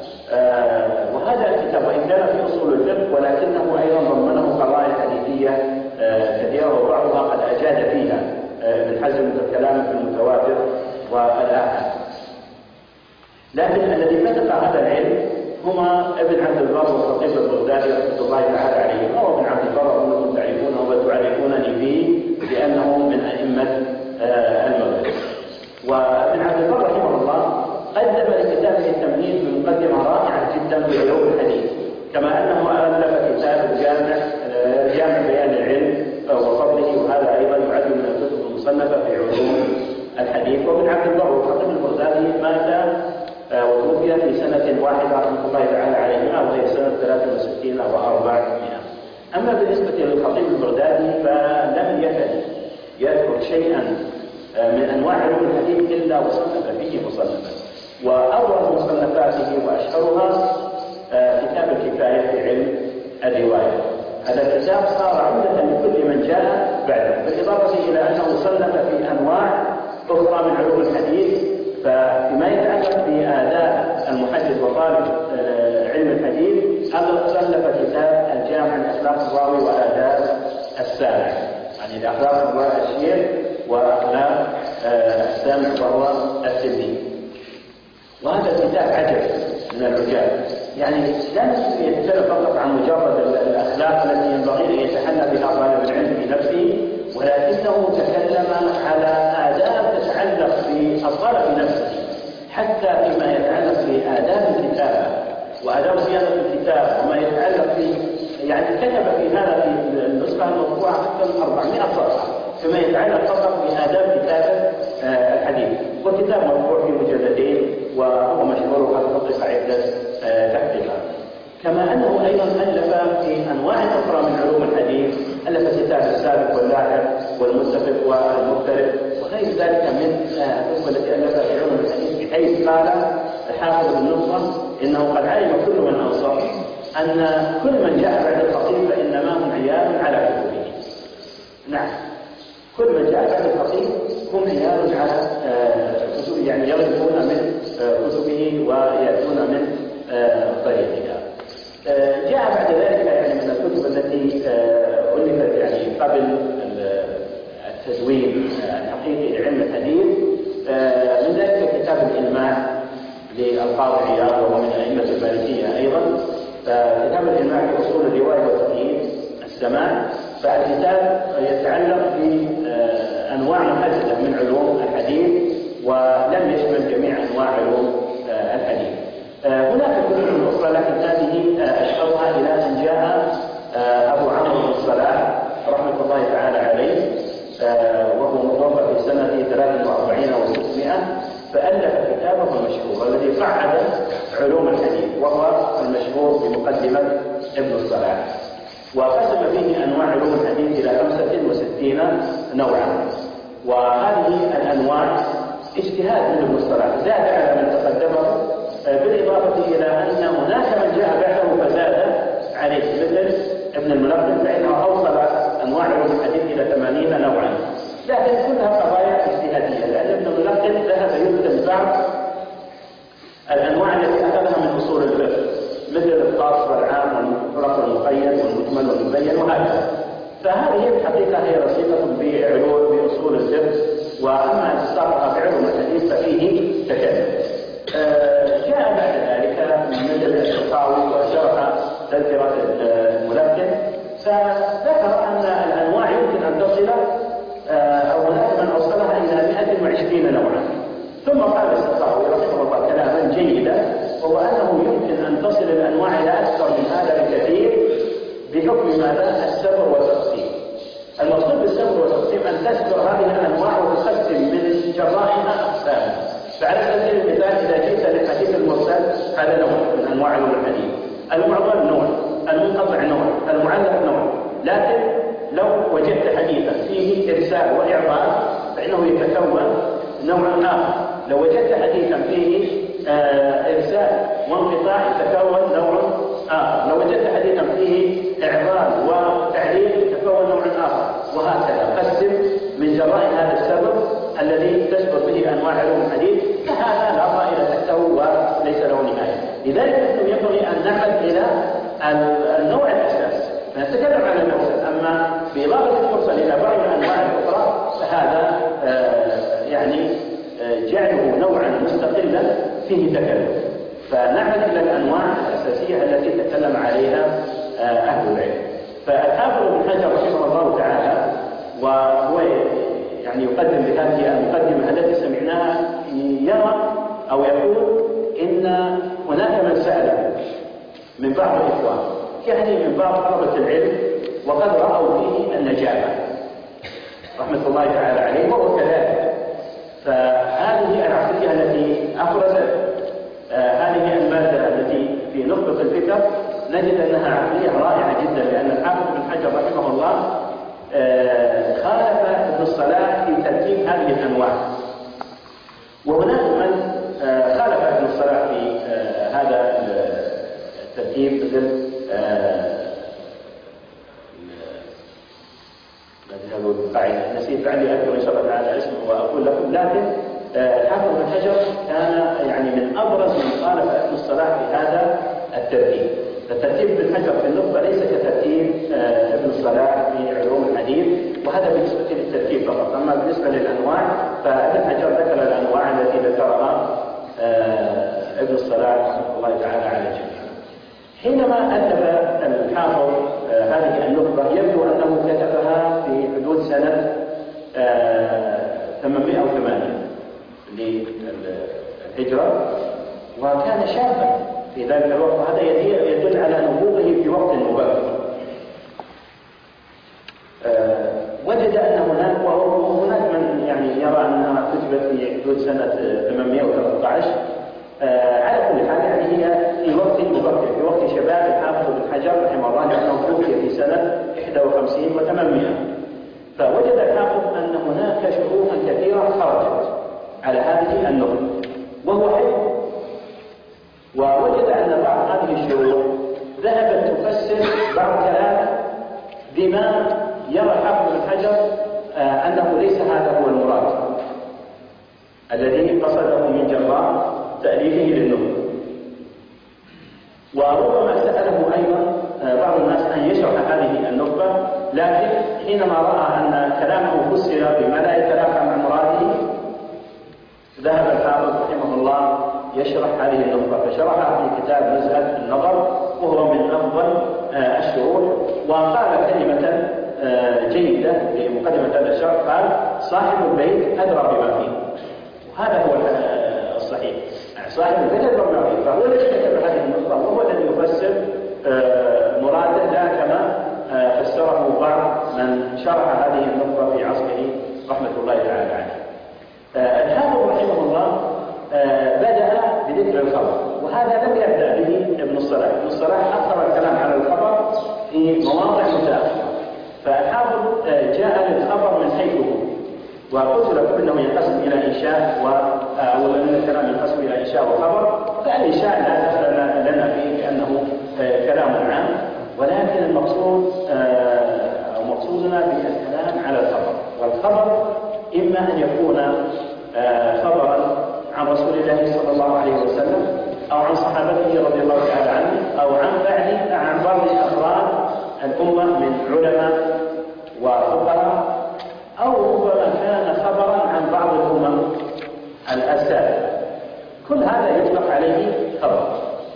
S1: وهذا الكتاب وإن كان في أصول الفقه ولكنه أيضا ضمنه قضايا حديثية كثيرة، وبعضها قد أجاد فيها ابن حزم الكلام في المتواتر والآحاد. لكن الذي فتق هذا العلم هما ابن عبد البر والخطيب البغدادي رحمة الله تعالى عليهم. هو ابن عبد البر أنكم تعرفونه وتعرفونني به لأنه من أئمة المغرب. وابن عبد البر رحمه الله قدم لكتابه التمهيد بمقدمة رائعة جدا في علوم الحديث، كما أنه ألف كتاب الجامع يذكر شيئا من أنواع علوم الحديث إلا وصنف فيه مصنفا. وأبرز مصنفاته وأشهرها كتاب الكفاية في علم الرواية. هذا الكتاب صار عمدة لكل من جاء بعده، بالإضافة إلى أنه صنف في أنواع أخرى من علوم الحديث. فيما يتعلق بآداب المحدث وطالب علم الحديث صنف كتاب الجامع لأخلاق الراوي وآداب السامع، يعني لأخلاق الشيخ وأخلاق السامع وهو التلميذ. وهذا الكتاب عجب من العجاب، يعني لا يتكلم فقط عن مجرد الأخلاق التي ينبغي أن يتحلى بها طالب العلم بنفسه، ولكنه تكلم على آداب تتعلق بالطالب نفسه، حتى فيما يتعلق بآداب الكتابة وآداب صياغة الكتاب وما يتعلق يعني كتب في هذا في النسخة المطبوعة أكثر من 400 صفحة فيما يتعلق فقط بآداب كتابة الحديث. وكتاب مطبوع في مجلدين وهو مشهور وقد حقق عدة تحقيقات. كما أنه أيضا ألف في أنواع أخرى من علوم الحديث، ألف كتاب السابق واللاحق والمتفق والمختلف وغير ذلك من الكتب التي ألفها في علوم الحديث، بحيث قال الحافظ بن نصرة إنه قد علم كل من أنصر أن كل من جاء بعد الخطيب فإنما هم عيال على كتبه. نعم، كل من جاء بعد الخطيب هم عيال على كتبه، يعني يغلبون من كتبه ويأتون من طريقها. جاء بعد ذلك يعني من الكتب التي ألفت يعني قبل التدوين الحقيقي لعلم الحديث، من ذلك كتاب الإلماع للقاضي عياض وهو من أئمة المالكية أيضا. فكتاب الإلماع في أصول الرواية وتقييد السماع، فالكتاب يتعلق بأنواع محددة من علوم الحديث ولم يشمل جميع أنواع علوم الحديث. هناك كتب أخرى لكن هذه أشهرها إلى أن جاء أبو عمرو بن الصلاح رحمة الله تعالى عليه، وهو متوفى في سنة 43 و600، فألف كتابه المشهور الذي قعد علوم الحديث وهو المشهور بمقدمة ابن الصلاح، وقسم فيه أنواع علوم الحديث إلى 65 نوعا. وهذه الأنواع اجتهاد من ابن الصلاح زاد على من تقدمه، بالإضافة إلى أن هناك من جاء بعده فزاد عليه مثل ابن الملقن، فإنه أوصل أنواع علوم الحديث إلى 80 نوعا، لكن كلها قضايا اجتهادية، لأن ابن الملقن ذهب يبدل بعض الأنواع التي أخذها من أصول الفقه مثل الخاص والعام والمطلق والمقيد والمجمل والمبين وهكذا. فهذه الحقيقة هي رصيدة بأصول الفقه، وأما استطاعها بعلوم الحديث ففيه تكلم. جاء بعد ذلك مثل السخاوي وشرح تذكرة الملقن، فذكر أن الأنواع يمكن أن تصل أو هناك من أوصلها إلى 120 نوعا. ثم قال السخاوي رحمه الله كلاما جيدا، وهو أنه يمكن أن تصل الأنواع إلى أكثر من هذا بكثير بحكم ماذا؟ السبر والتقسيم. المقصود بالسبر والتقسيم أن تذكر هذه الأنواع وتقسم من جرائها أقساما. فعلى سبيل المثال إذا جئت للحديث المرسل هذا نوع من أنواع علوم الحديث، المعضل نوع، المنقطع نوع، المعلق نوع. لكن لو وجدت حديثا فيه إرسال وإعضال فإنه يتكون نوع آخر. لو وجدت حديثا فيه إرسال وانقطاع يتكون نوع آخر. لو وجدت حديثا فيه إعضال وتعليل يتكون نوع آخر، وهكذا قسم من جراء هذا السبب الذي تسبر به أنواع علوم الحديث، فهذا لا طائل تحته وليس له نهاية. لذلك ينبغي أن نعمل إلى النوع الأساسي، فنتكلم عن المرسل. أما بإضافة المرسل إلى بعض الأنواع الأخرى فهذا يعني جعله نوعا مستقلا فيه تكلم. فنعمل إلى الأنواع الأساسية التي تكلم عليها أهل العلم. فالحافظ ابن حجر رحمه الله تعالى وهو يعني يقدم بهذه المقدمة التي سمعناها يرى أو يقول إن هناك من سأل من بعض الإخوان يعني من بعض طلبة العلم وقد رأوا فيه النجابة رحمة الله تعالى عليه، وهو كذلك. فهذه العقلية التي أفرزت هذه المادة التي في نخبة الفكر نجد أنها عقلية رائعة جدا، لأن الحافظ بن حجر رحمه الله خالف ابن الصلاح هذه الأنواع. وهناك من خالف ابن الصلاح في هذا الترتيب، مثل القاعدة نسيت عندي أذكر إن شاء الله تعالى اسمه وأقول لكم، لكن الحافظ بن حجر كان يعني من أبرز من خالف ابن الصلاح في هذا الترتيب. فالترتيب ابن حجر في النخبة ليس كترتيب ابن الصلاح في علوم الحديث، وهذا بالنسبة للترتيب فقط. أما بالنسبة للأنواع فابن حجر ذكر الأنواع التي ذكرها ابن الصلاح رحمه الله تعالى على الجميع. حينما ألف الحافظ هذه النخبة يبدو أنه كتبها في حدود سنة 808 للهجرة، وكان شابا في ذلك الوقت، وهذا يدل على نبوغه في وقت مبكر. وجد أن هناك من يعني يرى أنها كتبت في حدود سنة 813. على كل حال يعني هي في وقت مبكر، في وقت شباب الحافظ بن حجر رحمه الله، لأنه توفي في سنة 51 و800. فوجد الحافظ أن هناك شروحا كثيرة خرجت على هذه النخبة وهو حلو، ووجد أن بعض هذه الشروح ذهبت تفسر بعض كلامه بما يرى الحافظ بن حجر أنه ليس هذا هو المراد الذي قصده من جراء تأليفه للنخبة. وربما سأله أيضا بعض الناس أن يشرح هذه النخبة، لكن حينما رأى أن كلامه فسر بما لا يتنافى مع مراده ذهب الحافظ رحمه الله يشرح هذه النخبة، فشرحها في كتاب نزهة النظر، وهو من أفضل الشروح. وقال كلمة جيدة لمقدمة هذا الشرح، قال: صاحب البيت أدرى بما فيه. وهذا هو الصحيح، صاحب البيت أدرى بما فيه، فهو الذي كتب هذه النخبة وهو الذي يفسر مراده، لا كما فسره بعض من شرح هذه النخبة في عصره رحمة الله تعالى عليه. الحافظ رحمه الله بدأ بذكر الخبر، وهذا لم يبدأ به ابن الصلاح. ابن الصلاح أخر الكلام على الخبر في مواضع متأخرة، فالحافظ جاء للخبر من حيث هو. وقلت لكم انه ينقسم الى انشاء او ان الكلام ينقسم الى انشاء وخبر. فالانشاء لا دخل لنا فيه لانه كلام عام، ولكن المقصود او مقصودنا بالكلام على الخبر. والخبر اما ان يكون خبرا عن رسول الله صلى الله عليه وسلم، او عن صحابته رضي الله تعالى عنهم، او عن بعض افراد الامه من علماء وفقهاء، أو ربما كان خبرا عن بعض الأمم السابقة. كل هذا يطلق عليه خبر،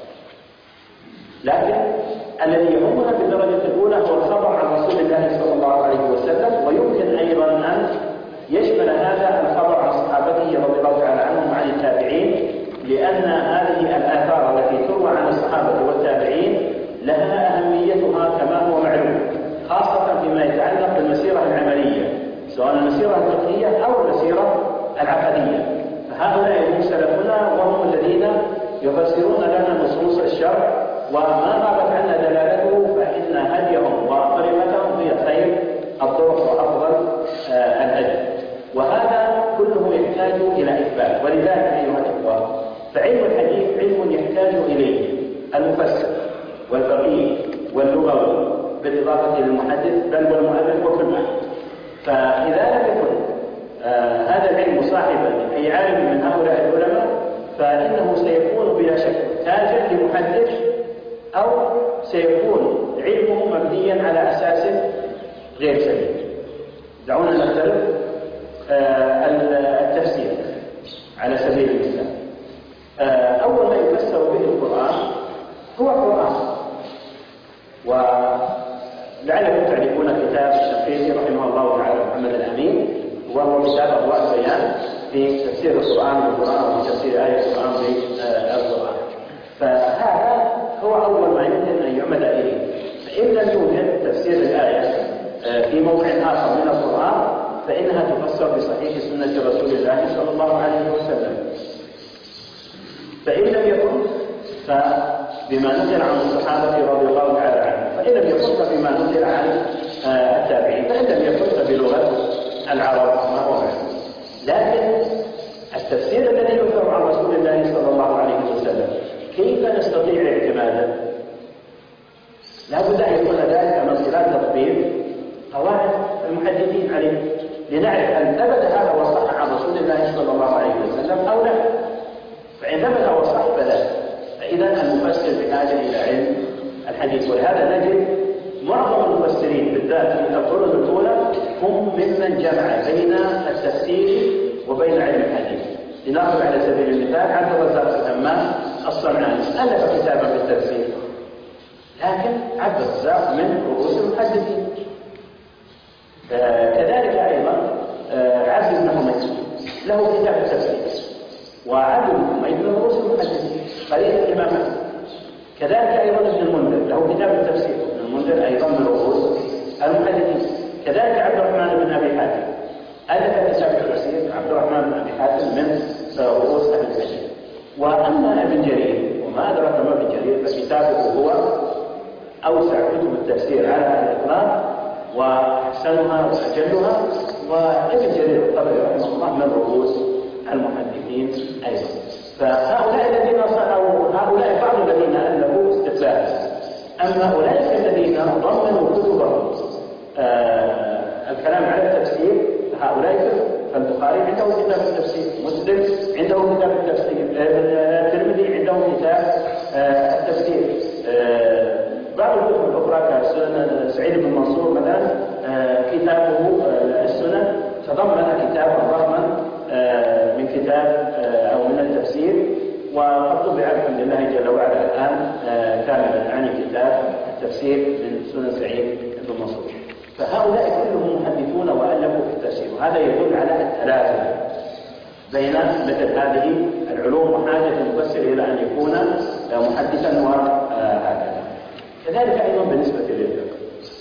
S1: لكن الذي يهمنا بالدرجة الأولى هو الخبر عن رسول الله صلى الله عليه وسلم. ويمكن أيضا أن يشمل هذا الخبر عن صحابته رضي الله تعالى عنهم وعن التابعين، لأن هذه الآثار التي تروى عن الصحابة والتابعين لها أهميتها كما هو معلوم، خاصة فيما يتعلق بالمسيرة العملية، سواء المسيرة الفقهية أو المسيرة العقدية. فهؤلاء هم سلفنا، وهم الذين يفسرون لنا نصوص الشرع، وما غابت عنا دلالته فإن هديهم وطريقتهم هي خير الطرق وأفضل الهدي. وهذا كله يحتاج إلى إثبات. ولذلك أيها الإخوة، فعلم الحديث علم يحتاج إليه المفسر والفقيه واللغوي، بالإضافة للمحدث بل والمؤلف وكل أحد. فإذا لم يكن هذا العلم صاحبا أي عالم من هؤلاء العلماء، فإنه سيكون بلا شك تاجا لمحدث، أو سيكون علمه مبنيا على أساس غير سليم. دعونا نختلف. التفسير على سبيل المثال، أول ما يفسر به القرآن هو القرآن. ولعلكم تعرفون كتاب الشنقيطي رحمه الله تعالى محمد الأمين، وهو كتاب أضواء البيان في تفسير القرآن بالقرآن وفي تفسير آية القرآن بالقرآن. فهذا هو أول ما يمكن أن يعمد إليه. فإن لم يوجد تفسير الآية في موضع آخر من القرآن، فإنها تفسر بصحيح سنة رسول الله صلى الله عليه وسلم. فإن لم يكن فبما نقل عن الصحابة رضي الله تعالى عنهم، فإن لم يكن فبما نقل عن التابعين، فإن لم يكن فبلغة العرب ما هو معلوم. كيف نستطيع اعتماده؟ لا بد أن يكون ذلك من خلال تطبيق قواعد المحدثين عليه، لنعرف هل ثبت هذا وصح عن رسول الله صلى الله عليه وسلم أو لا. فإن ثبت وصح فلا، فإذا المفسر بحاجة إلى علم الحديث. ولهذا نجد معظم المفسرين بالذات في القرون الأولى هم ممن جمع بين التفسير وبين علم الحديث. لنأخذ على سبيل المثال عبد الرزاق الهمام الصنعاني ألف كتابا في التفسير، لكن عبد الرزاق من رؤوس المحدثين. كذلك أيضا عبد بن حميد له كتاب التفسير، وعبد بن حميد من رؤوس المحدثين قريب الإمام أحمد. كذلك أيضا ابن المنذر له كتاب التفسير، ابن المنذر أيضا من رؤوس المحدثين. كذلك عبد الرحمن بن أبي حاتم ألف كتاب التفسير، عبد الرحمن بن أبي حاتم من رؤوس أهل الحديث. وأما ابن جرير وما أدرك ما ابن جرير فكتابه هو أوسع كتب التفسير على الإطلاق وأحسنها وأجلها، وابن جرير الطبري رحمه الله من رؤوس المحدثين أيضا. فهؤلاء الذين صنعوا، هؤلاء بعض الذين ألفوا استقلالا. أما أولئك الذين ضمنوا كتبهم الكلام على التفسير فهؤلاء فالبخاري عنده كتاب التفسير، مسلم عنده كتاب التفسير، الترمذي عنده كتاب التفسير. بعض الكتب الأخرى كسنن سعيد بن منصور مثلا كتابه السنن تضمن كتابا ضخما من كتاب أو من التفسير، وقد طبع الحمد لله جل وعلا الآن كاملا عن كتاب التفسير من سنن سعيد بن منصور. فهؤلاء كلهم محدثون وألفوا في التفسير، وهذا يدل على التلازم بين مثل هذه العلوم وحاجة المفسر إلى أن يكون محدثا وهكذا. كذلك أيضا بالنسبة للفقه،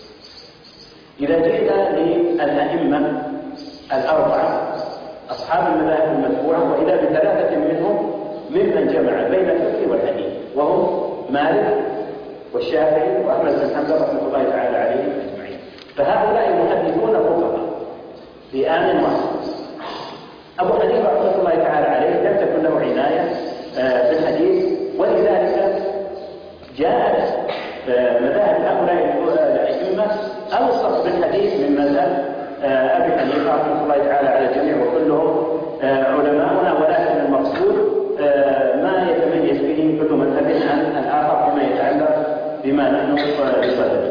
S1: إذا جئنا للأئمة الأربعة أصحاب المذاهب المتبوعة، وإذا بثلاثة منهم ممن جمع بين الفقه والحديث، وهم مالك والشافعي وأحمد بن حنبل رحمة الله تعالى عليهم أجمعين. فهؤلاء محدثون فقهاء في آن واحد. أبو حنيفة رحمة الله تعالى عليه لم تكن له عناية بالحديث، ولذلك جاءت مذاهب هؤلاء الأئمة أوسط بالحديث من مذهب أبي حنيفة رحمة الله تعالى على الجميع، وكلهم علماؤنا، ولكن المقصود ما يتميز به كل مذهب عن الآخر فيما يتعلق بما نحن بصدده.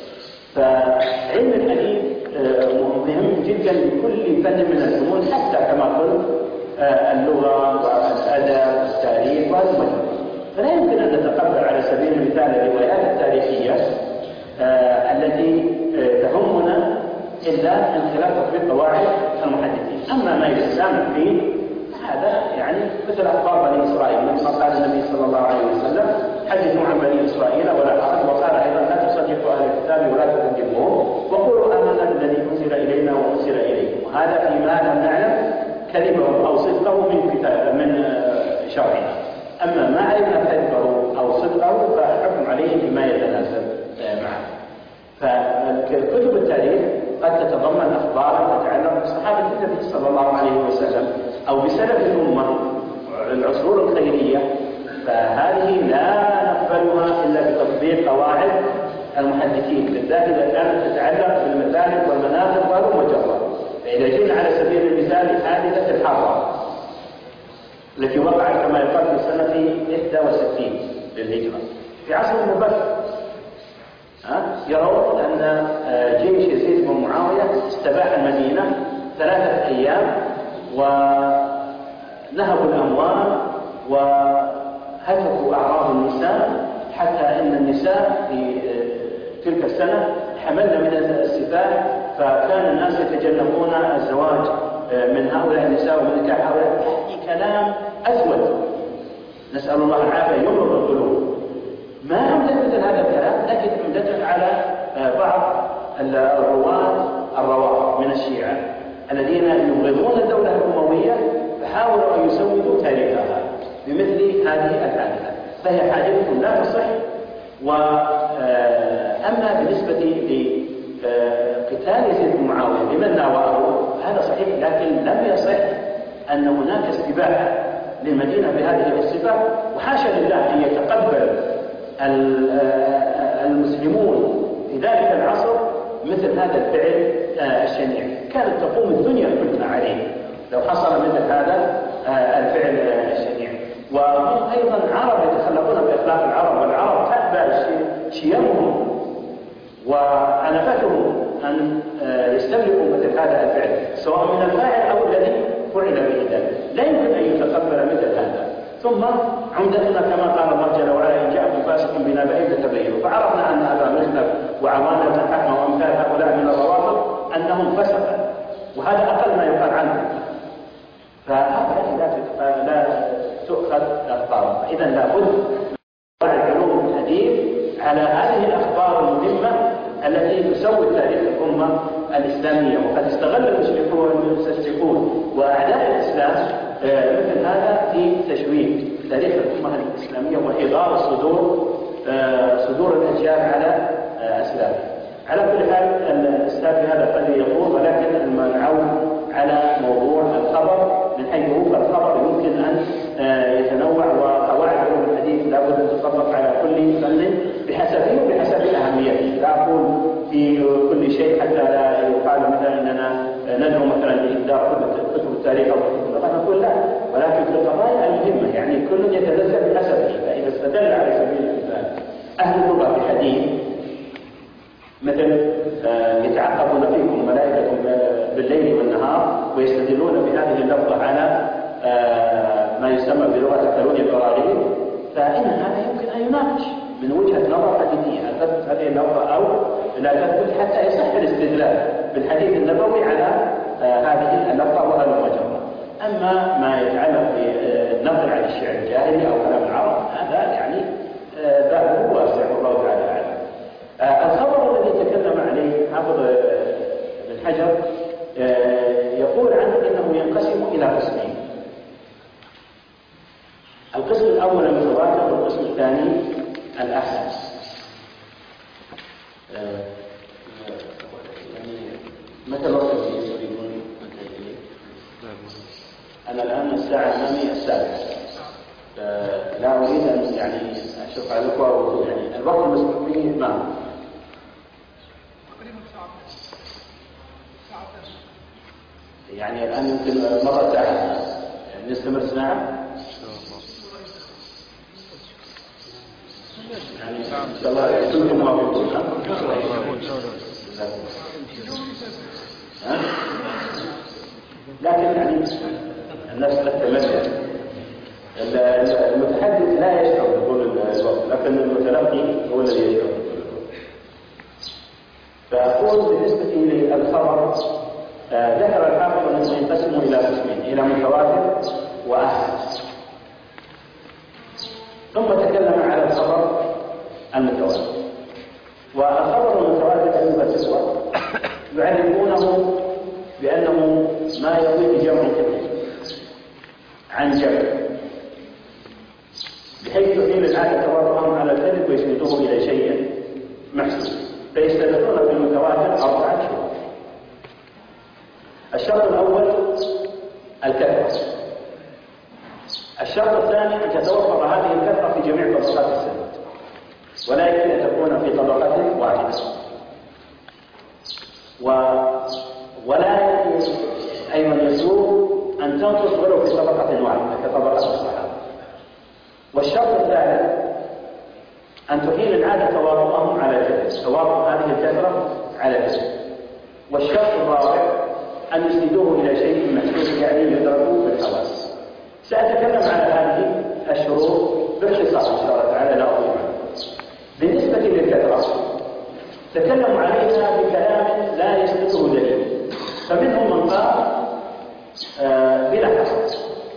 S1: فعلم الحديث مهم جدا لكل فن من الفنون، حتى كما قلت اللغة والأدب والتاريخ والمجموع. فلا يمكن أن نتقبل على سبيل المثال الروايات التاريخية التي تهمنا إلا من خلال تطبيق قواعد المحدثين. أما ما يستعمل فيه هذا يعني مثل أخبار بني إسرائيل، مثل ما قال النبي صلى الله عليه وسلم: حدثوا عن بني إسرائيل ولا حرج. وقال أيضا: لا تصدقوا أهل الكتاب ولا تكذبوهم وقولوا آمنا بالذي أنزل إلينا وأنزل إليكم. وهذا فيما لم نعلم كذبه أو صدقه من شرعنا. أما ما علمنا كذبه أو صدقه فالحكم عليه بما يتناسب معه. فكتب التاريخ قد تتضمن أخبارا تتعلق بصحابة النبي صلى الله عليه وسلم أو بسلف الأمة العصور الخيرية، فهذه لا نقبلها إلا بتطبيق قواعد المحدثين، بالذات إذا كانت تتعلق بالمذاهب والمناقب والمجرات. فإذا جئنا على سبيل المثال حادثة الحرة التي وقعت كما يقال في سنة 61 للهجرة في عصر مبكر، يرون أن جيش يزيد بن معاوية استباح المدينة 3 أيام ونهبوا الأموال وهتكوا أعراض النساء، حتى أن النساء في تلك السنة حملن من السفاح، فكان الناس يتجنبون الزواج من هؤلاء النساء ومن نكاح هؤلاء. يحكي كلام أسود نسأل الله العافية يمرض القلوب. ما عمدت مثل هذا الكلام، لكن عمدته على بعض الروافض من الشيعة الذين يبغضون الدولة الأموية، فحاولوا أن يسودوا تاريخها بمثل هذه الحادثة. فهي حادثة لا تصح. وأما بالنسبة لقتال يزيد بن معاوية بمن ناوله هذا صحيح، لكن لم يصح أن هناك استباحة للمدينة بهذه الصفة، وحاشا لله أن يتقبل المسلمون في ذلك العصر مثل هذا الفعل الشنيع. كانت تقوم الدنيا كلها عليه لو حصل مثل هذا الفعل الشنيع. وهم أيضا عرب يتخلقون بأخلاق العرب، والعرب تأبى شيمهم وأنفتهم أن يستملكوا مثل هذا الفعل، سواء من الفاعل أو الذي فعل به ذلك. لا يمكن أن يتقبل مثل هذا. ثم عمدتنا كما قال الله جل وعلا: إن جاءكم فاسق بنبأ فتبينوا. فعرفنا أن أبا مخلف وعوان بن حكم وأمثال هؤلاء من الروافض أنهم فسقا، وهذا أقل ما يقال عنهم. فهذا لا تؤخذ أخبارهم. فإذا لابد من علوم الحديث على هذه الأخبار المهمة التي تسوي تاريخ الأمة الإسلامية. وقد استغل المستشرقون وأعداء الإسلام مثل هذا في تشويه تاريخ الأمة الإسلامية وإغار صدور الأجيال على أسلافها. على كل حال الأستاذ هذا قد يقول، ولكن المنعود على موضوع الخبر من حيث هو الخبر يمكن أن يتنوع، وقواعد علوم الحديث لابد أن تطبق على كل فن بحسبه وبحسب أهميته. لا أقول في كل شيء حتى لا يقال مثلا أننا ندعو مثلا لإبداع كتب التاريخ أو كتب اللغة، نقول لا، ولكن في القضايا المهمة يعني كل يتنزل بحسبه. فإذا استدل على سبيل المثال أهل اللغة بحديث مثل يتعقبون فيكم ملائكة بالليل والنهار ويستدلون بهذه اللفظة على ما يسمى بلغة القانون البراغيث، فإن هذا يمكن أن يناقش من وجهة نظر حديثية هل تثبت هذه اللفظة أو لا تثبت، حتى يصح الاستدلال بالحديث النبوي على هذه اللفظة وهل مجرد. أما ما يتعلق بالنقل عن الشعر الجاهلي أو كلام العرب هذا يعني بابه واسع والله تعالى أعلم. الخبر الذي تكلم عليه حافظ ابن حجر يقول عنه انه ينقسم الى قسمين: القسم الاول المتواتر، والقسم الثاني الاحاد. متى الوقت الذي يريدون منتهي؟ انا الان الساعه امامي 7:00، لا اريد ان يعني اشق عليكم، يعني الوقت المسموح به ما يعني الآن يمكن مرة ساعة نستمر ساعة يعني إن شاء الله كلكم موافقون. لكن يعني الناس لا تتمثل، المتحدث لا يشعر بطول الوقت، لكن المتلقي هو الذي يشعر بطول الوقت. فأقول بالنسبة للخبر ذكر الحافظ أنه ينقسم إلى قسمين: إلى متواتر وأحاد. ثم تكلم على الخبر المتواتر. والخبر المتواتر أيها الإخوة يعرفونه بأنه ما يرويه جمع كثير عن جمع، بحيث تحيل العادة تواترهم على الكذب ويسندوه إلى شيء محسوس، فيستدلون في المتواتر 4 شروط. الشرط الأول الكثرة. الشرط الثاني أن تتوفر هذه الكثرة في جميع طبقات السند، ولا يمكن أن تكون في طبقة واحدة، ولا أيضا يسوغ أن تنقص ولو في طبقة واحدة كطبقة الصحابة. والشرط الثالث أن تحيل العادة تواطؤهم على الكذب، تواطؤ هذه الكثرة على الكذب. والشرط الرابع أن يسندوه إلى شيء محسوس، يعني يدركوه بالحواس. سأتكلم على هذه الشروط باختصار إن شاء الله تعالى، لا أطيل عنه. بالنسبة للكثرة تكلموا عليها بكلام لا يسبقه دليل، فمنهم من قال بلا حصر،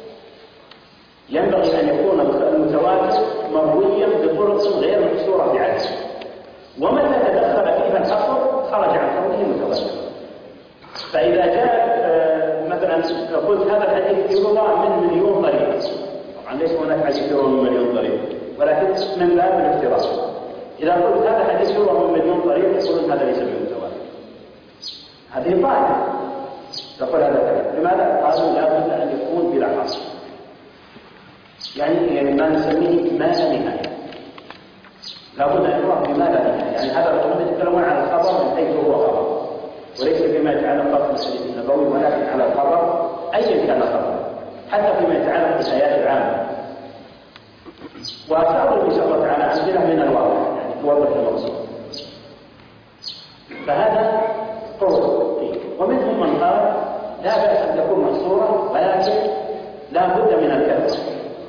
S1: ينبغي أن يكون المتواتر مرويا بطرق غير محصورة بعدد، ومتى تدخل فيها الحصر خرج عن كونه متواتر. فإذا جاء مثلا قلت هذا الحديث يروى من 1,000,000 طريق، طبعا ليس هناك حديث يروى من 1,000,000 طريق، ولكن من باب الافتراض. إذا قلت هذا الحديث يروى من 1,000,000 طريق يقولون هذا ليس بمتواتر، هذه ظاهرة تقول هذا كلام. لماذا؟ قالوا لا بد أن يكون بلا حصر. يعني ما نسميه ما لا نهاية، لابد أن يقرأ بما لا نهاية. يعني هذا القانون يتكلمون عن الخبر من حيث هو خبر، وليس فيما يتعلق بالحديث النبوي، ولكن على الخبر أيا كان خبر، حتى فيما يتعلق بالآيات العامة. وسأضرب إن شاء الله تعالى أمثلة من الواقع يعني توضح المقصود. فهذا قول فيه. ومنهم من قال لا بأس أن تكون مقصورة، ولكن لا بد من الكثرة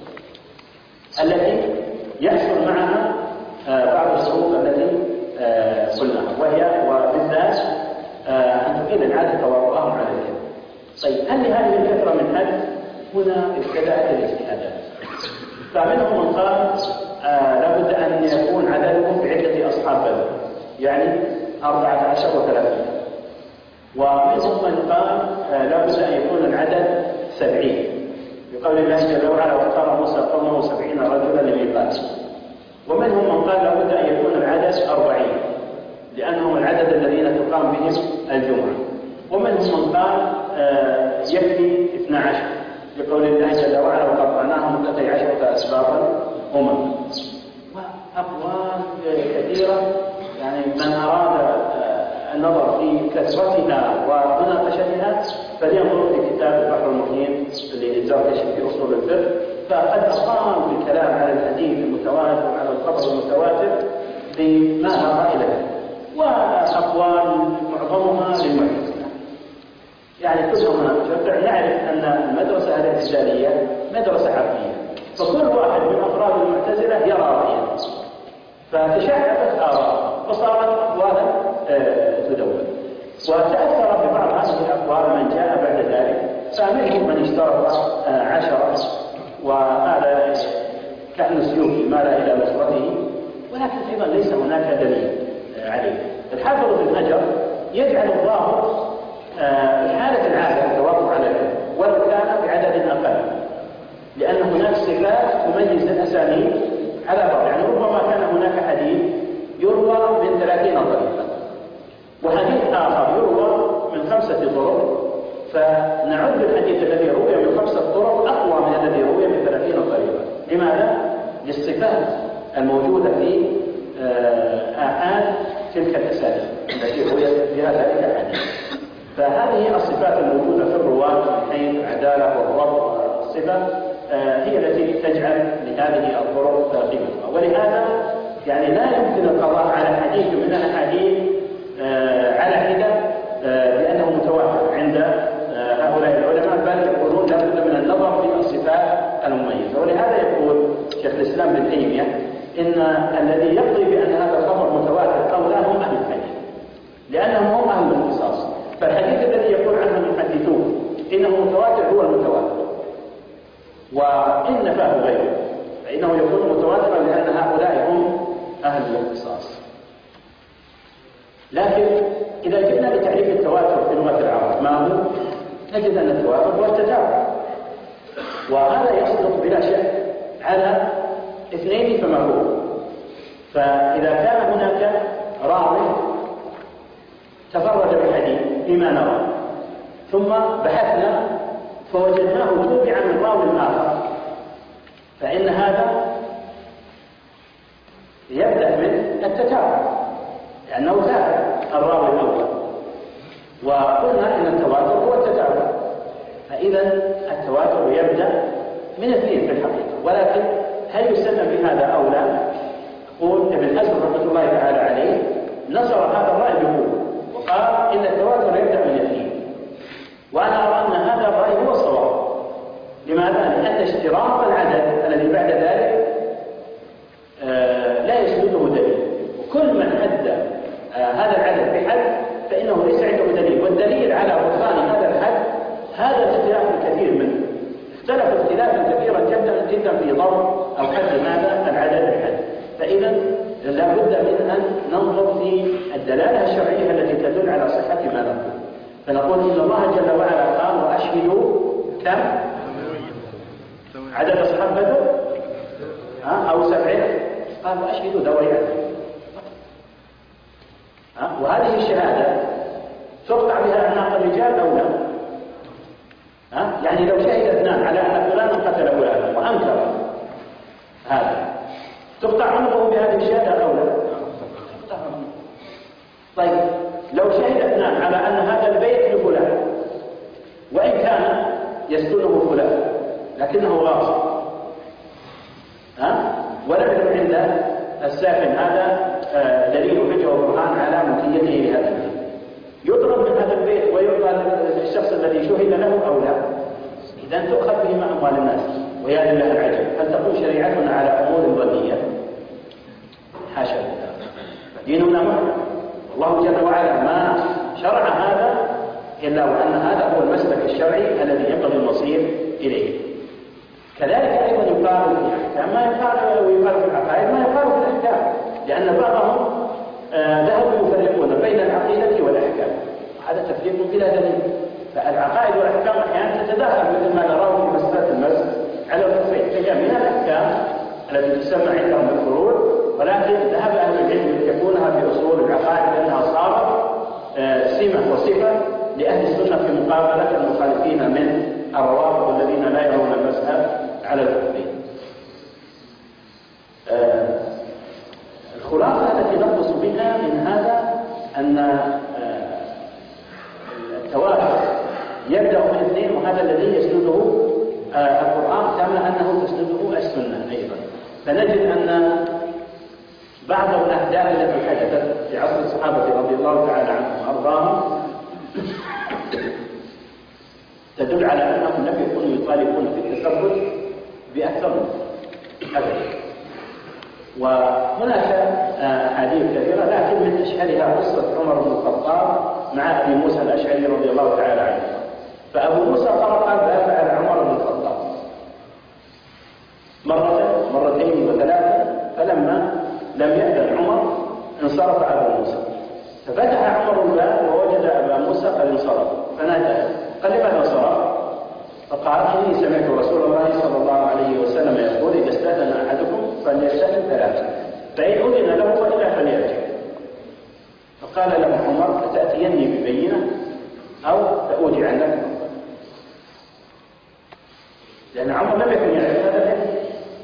S1: التي يحصل معها بعض الشروط التي قلناها، وهي وبالذات أن تقيل العادة تواطؤهم على الكذب. طيب هل لهذه الكثرة من حد؟ هنا ابتدأت الاجتهادات. فمنهم من قال لابد أن يكون عددكم بعدة أصحاب بدر، يعني 14 و30. ومنهم من قال لابد أن يكون العدد 70، بقول الله جل وعلا واختار موسى قومه 70 رجلا لميقاته. ومنهم من قال لابد أن يكون العدد 40 لأنهم العدد الذين تقام بهم الجمعة. ومنهم من قال يكفي 12 بقول الله جل وعلا وقطعناهم 12 أسباطا أمم. وأقوال كثيرة، يعني من أراد النظر في كثرتها ومناقشتها فلينظر في كتاب البحر المحيط للزركشي في أصول الفقه، فقد أقام بالكلام على الحديث المتواتر وعلى الخبر المتواتر بما لا رأي له، وأقوال معظمها للمعتزلة. يعني كلها مناقشة. نعرف أن المدرسة الاعتزالية مدرسة عقلية، فكل واحد من أفراد المعتزلة يرى رأيا، فتشعبت آراء وصارت أقوالا تدون. وتأثر ببعض هذه الأقوال من جاء بعد ذلك، فمنهم من اشترط 10، وهذا كأن السيوطي مال إلى نصرته، ولكن أيضا ليس هناك دليل عليه. الحافظ ابن حجر يجعل الظاهر في حالة العادة التوافق على العلم ولو كان بعدد أقل، لأن هناك صفات تميز الأسانيد على بعض. يعني ربما كان هناك حديث يروى من 30 طريقة، وحديث آخر يروى من 5 طرق، فنعد الحديث الذي روي من 5 طرق أقوى من الذي روي من 30 طريقة. لماذا؟ للصفات الموجودة في آحاد تلك الأسانيد التي رويت فيها ذلك الحديث. فهذه الصفات الموجودة في الرواة من حيث العدالة والضبط والصفة هي التي تجعل لهذه الطرق قيمتها. ولهذا يعني لا يمكن القضاء على حديث من الأحاديث على حدة لأنه متواتر عند هؤلاء العلماء، بل يقولون لا بد من النظر في الصفات المميزة. ولهذا يقول شيخ الإسلام ابن تيمية إن الذي يقضي بأن هذا الخبر متواتر أو لا هم أهل الحديث، لأنهم هم أهل الاختصاص. فالحديث الذي يقول عنه المحدثون إنه متواتر هو المتواتر، وإن نفاه غيره فإنه يكون متواترا لأن هؤلاء هم أهل الاختصاص. لكن إذا جئنا لتعريف التواتر في لغة العرب ما هو، نجد أن التواتر هو التتابع، وهذا يصدق بلا شك على 2 فما هو. فإذا كان هناك راوي تفرد بالحديث بما نرى ثم بحثنا فوجدناه توبعا من راوي آخر، فإن هذا يبدأ من التتابع لأنه تابع الراوي الأول، وقلنا إن التواتر هو التتابع. فإذا التواتر يبدأ من 2 في الحقيقة. ولكن هل يسمى بهذا أو لا؟ يقول ابن حزم رحمة الله تعالى عليه نصر هذا الرأي بقوة وقال إن التواتر يبدأ من 2، وأنا أرى أن هذا الرأي هو الصواب. لماذا؟ لأن اشتراط العدد الذي بعد ذلك لا يسنده دليل، وكل من أدى هذا العدد بحد فإنه ليس عنده دليل، والدليل على بطلان هذا الحد هذا الاختلاف الكثير منه. اختلفوا اختلافا كثيرا جدا في ضرب أو حد ماذا العدد بحد. فإذا لا بد من أن ننظر في الدلالة الشرعية التي تدل على صحة ما نقول. فنقول إن الله جل وعلا قال وأشهدوا كم؟ عدد أصحاب بدر أو 7، قال وأشهدوا ذوي عدل. وهذه الشهادة تقطع بها أعناق الرجال أو لا؟ يعني لو شهد 2 على أن فلانا قتل فلانا وأنكر يسكنه فلان لكنه غاصب ولم يكن عند الساكن هذا دليل وحجة وبرهان على ملكيته لهذا البيت، يضرب من هذا البيت ويعطى للشخص الذي شهد له أو لا؟ إذا تؤخذ بهما أموال الناس، ويا لله العجب، هل تقوم شريعتنا على أمور ظنية؟ حاشا لله، ديننا محكم، والله جل وعلا ما شرع هذا إلا وأن هذا هو المسلك الشرعي الذي ينبغي المصير إليه. كذلك أيضا يقال في الأحكام ما يقال، ويقال في العقائد ما يقال في الأحكام، لأن بعضهم ذهبوا يفرقون بين العقيدة والأحكام، هذا تفريق بلا دليل. فالعقائد والأحكام أحيانا تتداخل مثل ما نراه في مسألة المس على الكفين، فهي من الأحكام التي تسمى عندهم الفروع، ولكن ذهب أهل العلم يتركونها في أصول العقائد لأنها صارت سمة وصفة لأهل السنة في مقابلة المخالفين من الروافض الذين لا يرون المذهب على الكفين. الخلاصة التي نخلص بها من هذا أن التواتر يبدأ من اثنين، وهذا الذي يسنده القرآن كما أنه تسنده السنة أيضا. فنجد أن بعض الأحداث التي حدثت في عصر الصحابة رضي الله تعالى عنهم وأرضاهم تدل على أنهم لم يكونوا يطالبون في التثبت بأكثر من أبدا. وهناك أحاديث كثيرة، لكن من أشهرها قصة عمر بن الخطاب مع أبي موسى الأشعري رضي الله تعالى عنه. فأبو موسى طرق الباب على عمر بن الخطاب مرة مرتين وثلاثة، فلما لم يأذن عمر انصرف أبو موسى، ففتح عمر الباب ووجد أبا موسى قد انصرف، فنادى قال لماذا انصرف؟ فقال إني سمعت رسول الله صلى الله عليه وسلم يقول إذا استأذن أحدكم فليستأذن ثلاثة، فإن أذن له فإلا فليرجع. فقال له عمر أتأتيني ببينة أو تأودي عنك؟ لأن عمر لم يكن يعرف هذا الحديث.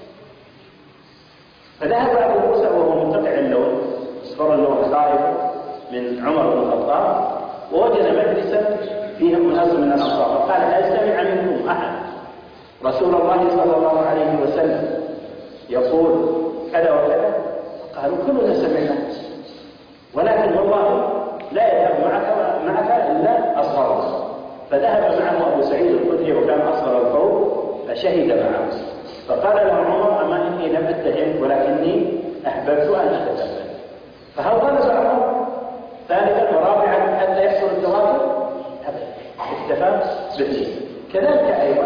S1: فذهب أبو موسى وهو منقطع اللون اصفر اللون خائف من عمر بن الخطاب، ووجد مجلسا فيه أناس من الأنصار، فقال هل سمع منكم أحد رسول الله صلى الله عليه وسلم يقول كذا وكذا؟ قالوا كلنا سمعنا، ولكن والله لا يذهب معك إلا أصغرنا. فذهب معه أبو سعيد الخدري وكان أصغر القوم فشهد معه، فقال له عمر أما إني لم أتهم ولكني أحببت أن أتثبت. فهل طلب عمر ثالثا ورابعا حتى يحصل التواتر؟ اكتفى باثنين. كذلك أيضا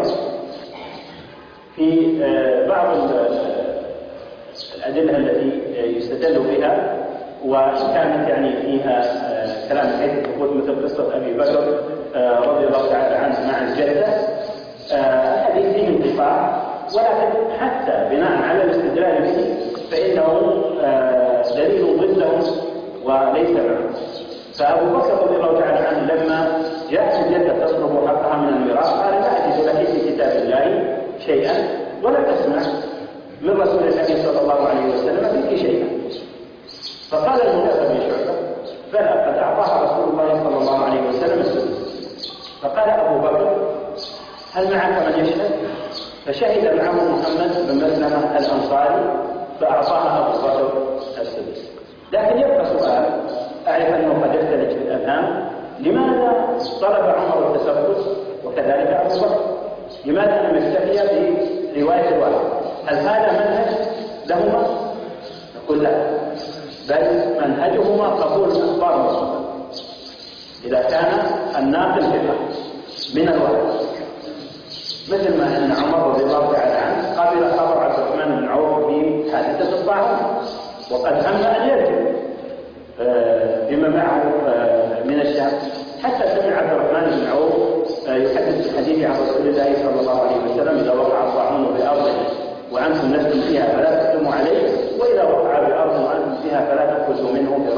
S1: في بعض الأدلة التي يستدل بها وكانت يعني فيها كلام حيث الثبوت مثل قصة أبي بكر رضي الله تعالى عنه مع الجدة، الحديث فيه انقطاع، ولكن حتى بناء على الاستدلال به فإنه دليل ضدهم وليس معه. فأبو بكر رضي الله تعالى عنه لما جاءت الجدة تطلب حقها من الميراث قال لا أجد لك في كتاب الله شيئا ولا تسمع من رسول الله صلى الله عليه وسلم فيك شيئا. فقال المغيرة بن شعبة بلى قد أعطاها رسول الله صلى الله عليه وسلم السدس. فقال أبو بكر هل معك من يشهد؟ فشهد معه محمد بن مسلمة الأنصاري فأعطاها أبو بكر السدس. لكن يبقى سؤال أعرف أنه قد يختلف في الأذهان، لماذا طلب عمر التثبت وكذلك أبو بكر؟ لماذا لم يكتفي برواية واحد؟ هل هذا منهج لهما؟ نقول لا، بل منهجهما قبول الأخبار المصدقة إذا كان الناقل ثقة من الواحد، مثل ما أن عمر رضي الله تعالى عنه قابل خبر عبد الرحمن بن عوف في حادثة الطاعون وقد هم أن يرجع بما معه من الشام، حتى سمع عبد الرحمن بن عوف يحدث الحديث عن رسول الله صلى الله عليه وسلم إذا وقع الطاعون بأرض وأنتم لستم فيها فلا تحكموا عليه، وإذا وقع بأرض وأنتم فيها فلا تأخذوا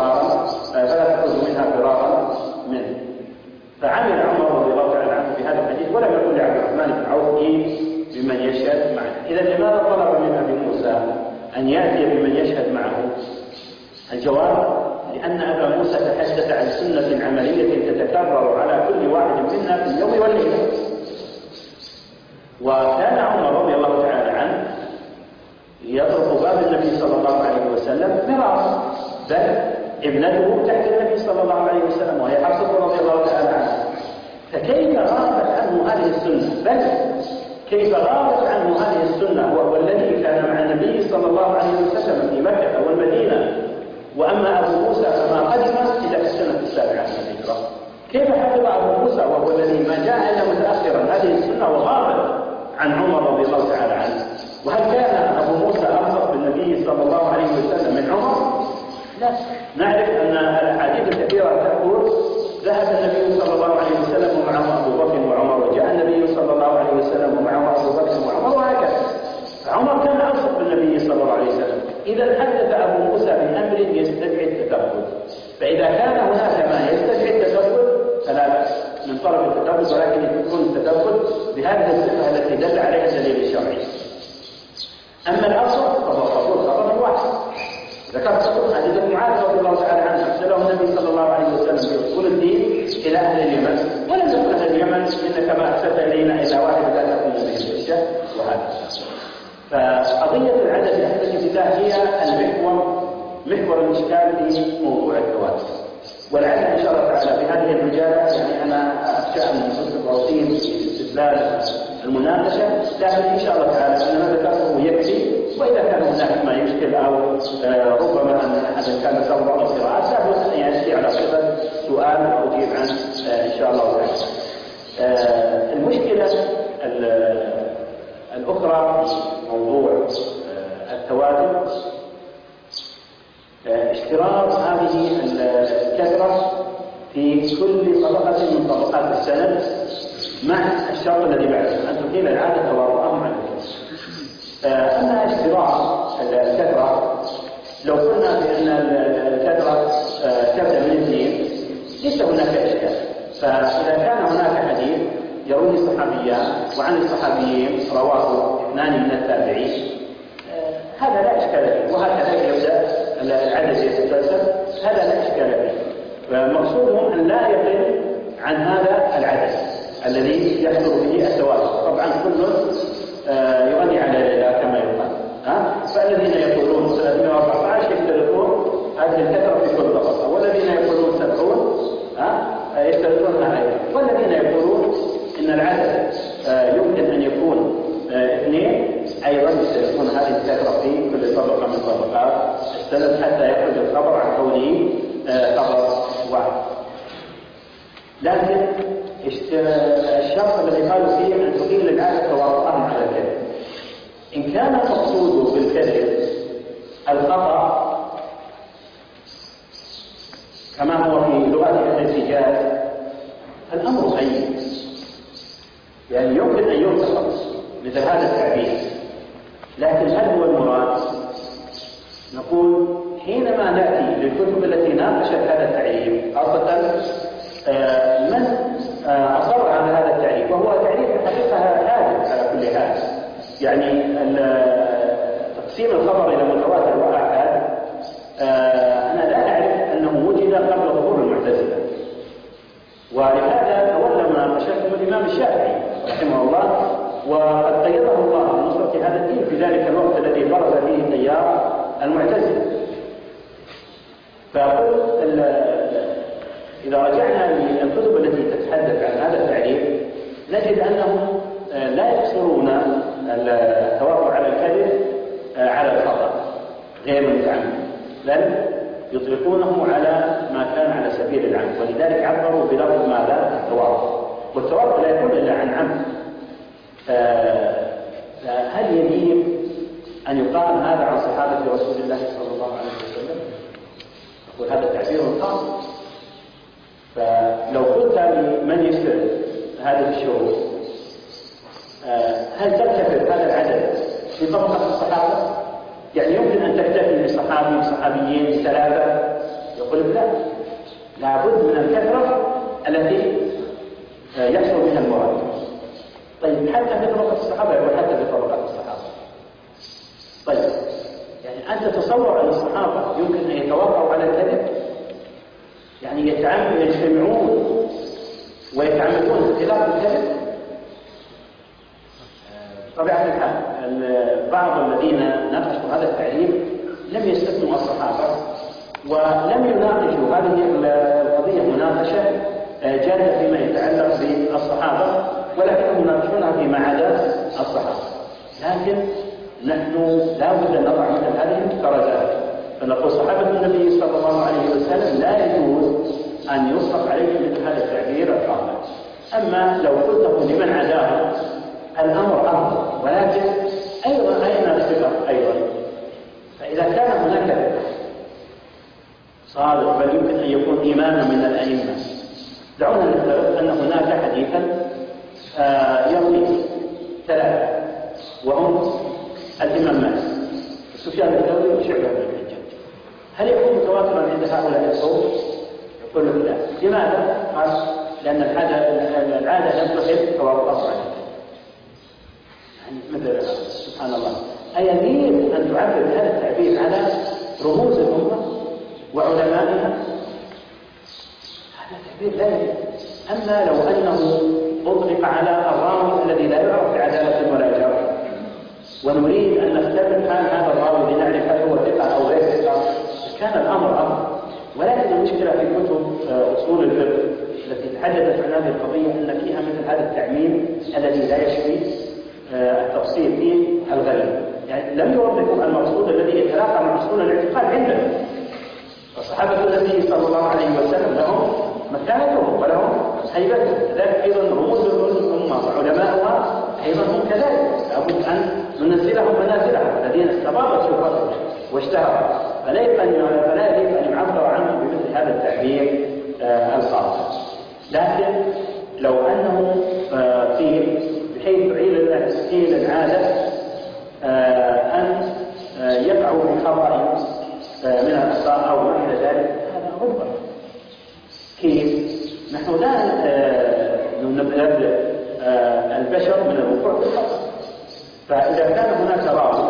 S1: منها فرارا منه. فعمل عمر رضي الله تعالى عنه بهذا الحديث ولم يقل لعبد الرحمن بن عوف بمن يشهد معه. إذا لماذا طلب من أبي موسى أن يأتي بمن يشهد معه؟ الجواب لأن أبا موسى تحدث عن سنة عملية تتكرر على كل واحد منا في اليوم والليلة، فكيف غابت عنه هذه السنة؟ بل كيف غابت عنه هذه السنة وهو الذي كان مع النبي صلى الله عليه وسلم في مكة والمدينة؟ وأما أبو موسى فما قدم إلا في السنة السابعة من الهجرة. كيف حفظ أبو موسى وهو الذي ما جاء إلا متأخرا هذه السنة وغابت عن عمر رضي الله تعالى عنه؟ وهل كان أبو موسى أرفق بالنبي صلى الله عليه وسلم من عمر؟ لا. نعرف أن الأحاديث الكثيرة تقول ذهب النبي صلى الله عليه وسلم ومعه أبو بكر وعمر، وجاء النبي صلى الله عليه وسلم ومعه أبو بكر وعمر، وهكذا. عمر كان أرفق بالنبي صلى الله عليه وسلم. إذا حدث أبو موسى بأمر يستدعي التثبت، فإذا كان هناك ما يستدعي التثبت فلا بأس من طلب التثبت، ولكن يكون التثبت بهذه الصفة التي دل عليها الدليل الشرعي. أما الأصل فهو قبول خبر الواحد. ذكرت حديث معاذ رضي الله تعالى عنه أرسله النبي صلى الله عليه وسلم بأصول الدين إلى أهل اليمن، ولم يقل أهل اليمن إنك ما أرسلت إلينا إلا واحد لا تكون به الحجة، وهكذا. فقضية العدد أهل الكتاب هي محور الإشكال في موضوع التواتر، ولعل إن شاء الله تعالى بهذه المجالة يعني أنا أخشى أن نصل الروتين في استدلال المناقشة، لكن إن شاء الله تعالى أن ما ذكرته يكفي. وإذا كان هناك ما يشكل أو ربما أن أحد كان سوى أو قراءات سهل أن يأتي على صفة سؤال وأجيب عنه إن شاء الله تعالى. المشكلة الأخرى في موضوع التواتر اشتراط هذه الكثرة في كل طبقة من طبقات السند مع الشرط الذي بعده أن تقيم العادة تواطؤهم على الكثرة. أما اشتراط الكثرة لو قلنا بأن الكثرة تبدأ من اثنين ليس هناك إشكال. فإذا كان هناك حديث يروي الصحابيان وعن الصحابيين رواه اثنان من التابعين هذا لا إشكال فيه، وهكذا يبدأ العدد يتسلسل، هذا لا إشكال فيه. فمقصودهم أن لا يقل عن هذا العدد الذي يحصل به التواتر. طبعا كل يغني على ليلى كما يقال. فالذين يقولون 314 يختلفون هذه الكثرة في كل طبقة، والذين يقولون 70 يختلفونها أيضا، والذين يقولون إن العدد يمكن أن يكون 2 أيضا يختلفون هذه الكثرة في كل طبقة من طبقات السند حتى يخرج الخبر عن كونه خبر واحد. لكن الشرط الذي قالوا فيه أن تقيل العادة تواطؤهم على الكذب. إن كان المقصود بالكذب الخطأ كما هو في لغة أهل الحجاز الأمر هين، يعني يمكن أن ينتقد مثل هذا التعبير، لكن هل هو المراد؟ نقول حينما نأتي للكتب التي ناقشت هذا التعريف خاصة من أصر على هذا التعريف، وهو تعريف الحقيقة هادف على كل حال. يعني تقسيم الخبر إلى متواتر وآحاد أنا لا أعرف أنه وجد قبل ظهور المعتزلة، ولهذا تولى مناقشته الإمام الشافعي رحمه الله، وقد قيده الله بنصرة هذا الدين في ذلك الوقت الذي برز فيه تيار المعتزلة. فقل إذا رجعنا للكتب التي تتحدث عن هذا التعريف نجد أنهم لا يقصرون التوقع على الكذب على الخطأ غير المتعمد، بل يطلقونه على ما كان على سبيل العمد، ولذلك عبروا بلفظ ماذا؟ التواطؤ. والتواطؤ لا يكون إلا عن عمد. هل يليق أن يقال هذا عن صحابة رسول الله صلى الله عليه وسلم؟ أقول هذا تعبير خاص. فلو قلت لمن يسأل هذه الشروط هل تكتفي هذا العدد في طبقة الصحابة؟ يعني يمكن أن تكتفي بصحابي صحابيين 3؟ يقول لا، لابد من الكثرة التي يحصل بها المراد. طيب حتى في طبقة الصحابة يقول حتى في طبقة الصحابة. طيب يعني أنت تتصور أن الصحابة يمكن أن يتوقعوا على الكذب؟ يعني يجتمعون ويتعمدون اختلاف الكذب؟ طبيعة الحال بعض الذين ناقشوا هذا التعريف لم يستثنوا الصحابة ولم يناقشوا هذه القضية مناقشة جادة فيما يتعلق بالصحابة، ولكنهم يناقشونها فيما عدا الصحابة. لكن نحن لا بد أن نضع مثل هذه المفترضات، فنقول صحابة النبي صلى الله عليه وسلم لا يجوز أن يطلق عليهم مثل هذا التعبير الخاطئ. أما لو قلته لمن عداهم الأمر أفضل، ولكن أيضا أين الثقة أيضا؟ فإذا كان هناك صادق بل يمكن أن يكون إماما من الأئمة، دعونا نفترض أن هناك حديثا يروي ثلاثة وهم الإمام مالك سفيان الثوري وشعبة بن الحجاج، هل يكون متواترا عند هؤلاء القوم؟ يقول لك لا. لماذا؟ قال لأن العادة لم تحب توافق عليه. يعني مثل سبحان الله، أيجوز أن تعبر بهذا التعبير على رموز الأمة وعلمائها؟ هذا تعبير لا يجوز. أما لو أنه أطلق على الراوي الذي لا يعرف بعدالة ولا جرح، ونريد أن نختبر حال هذا الراوي لنعرف هل هو ثقة أو غير ثقة، كان الأمر أمر. ولكن المشكلة في كتب أصول الفقه التي تحدثت عن هذه القضية أن فيها مثل هذا التعميم الذي لا يشفي التفصيل في الغريب. يعني لم يوضحوا المقصود الذي يتلاقى مع أصول الاعتقاد عندنا. فصحابة النبي صلى الله عليه وسلم لهم مكانتهم ولهم هيبتهم، كذلك أيضا رموز الأمة وعلماؤها أيضا هم كذلك، لابد أن ننزلهم منازلهم الذين استبارت شهرتهم واشتهروا، فلا يجب أن يعبر عنهم بمثل هذا التعبير الخاطئ. لكن لو أنه قيل بحيث تعيل العادة أن يقعوا في خطأ من الأخطاء أو ما إلى ذلك، هذا ربما كيف نحن لا نبرئ البشر من الوقوع في الخطأ. فإذا كان هناك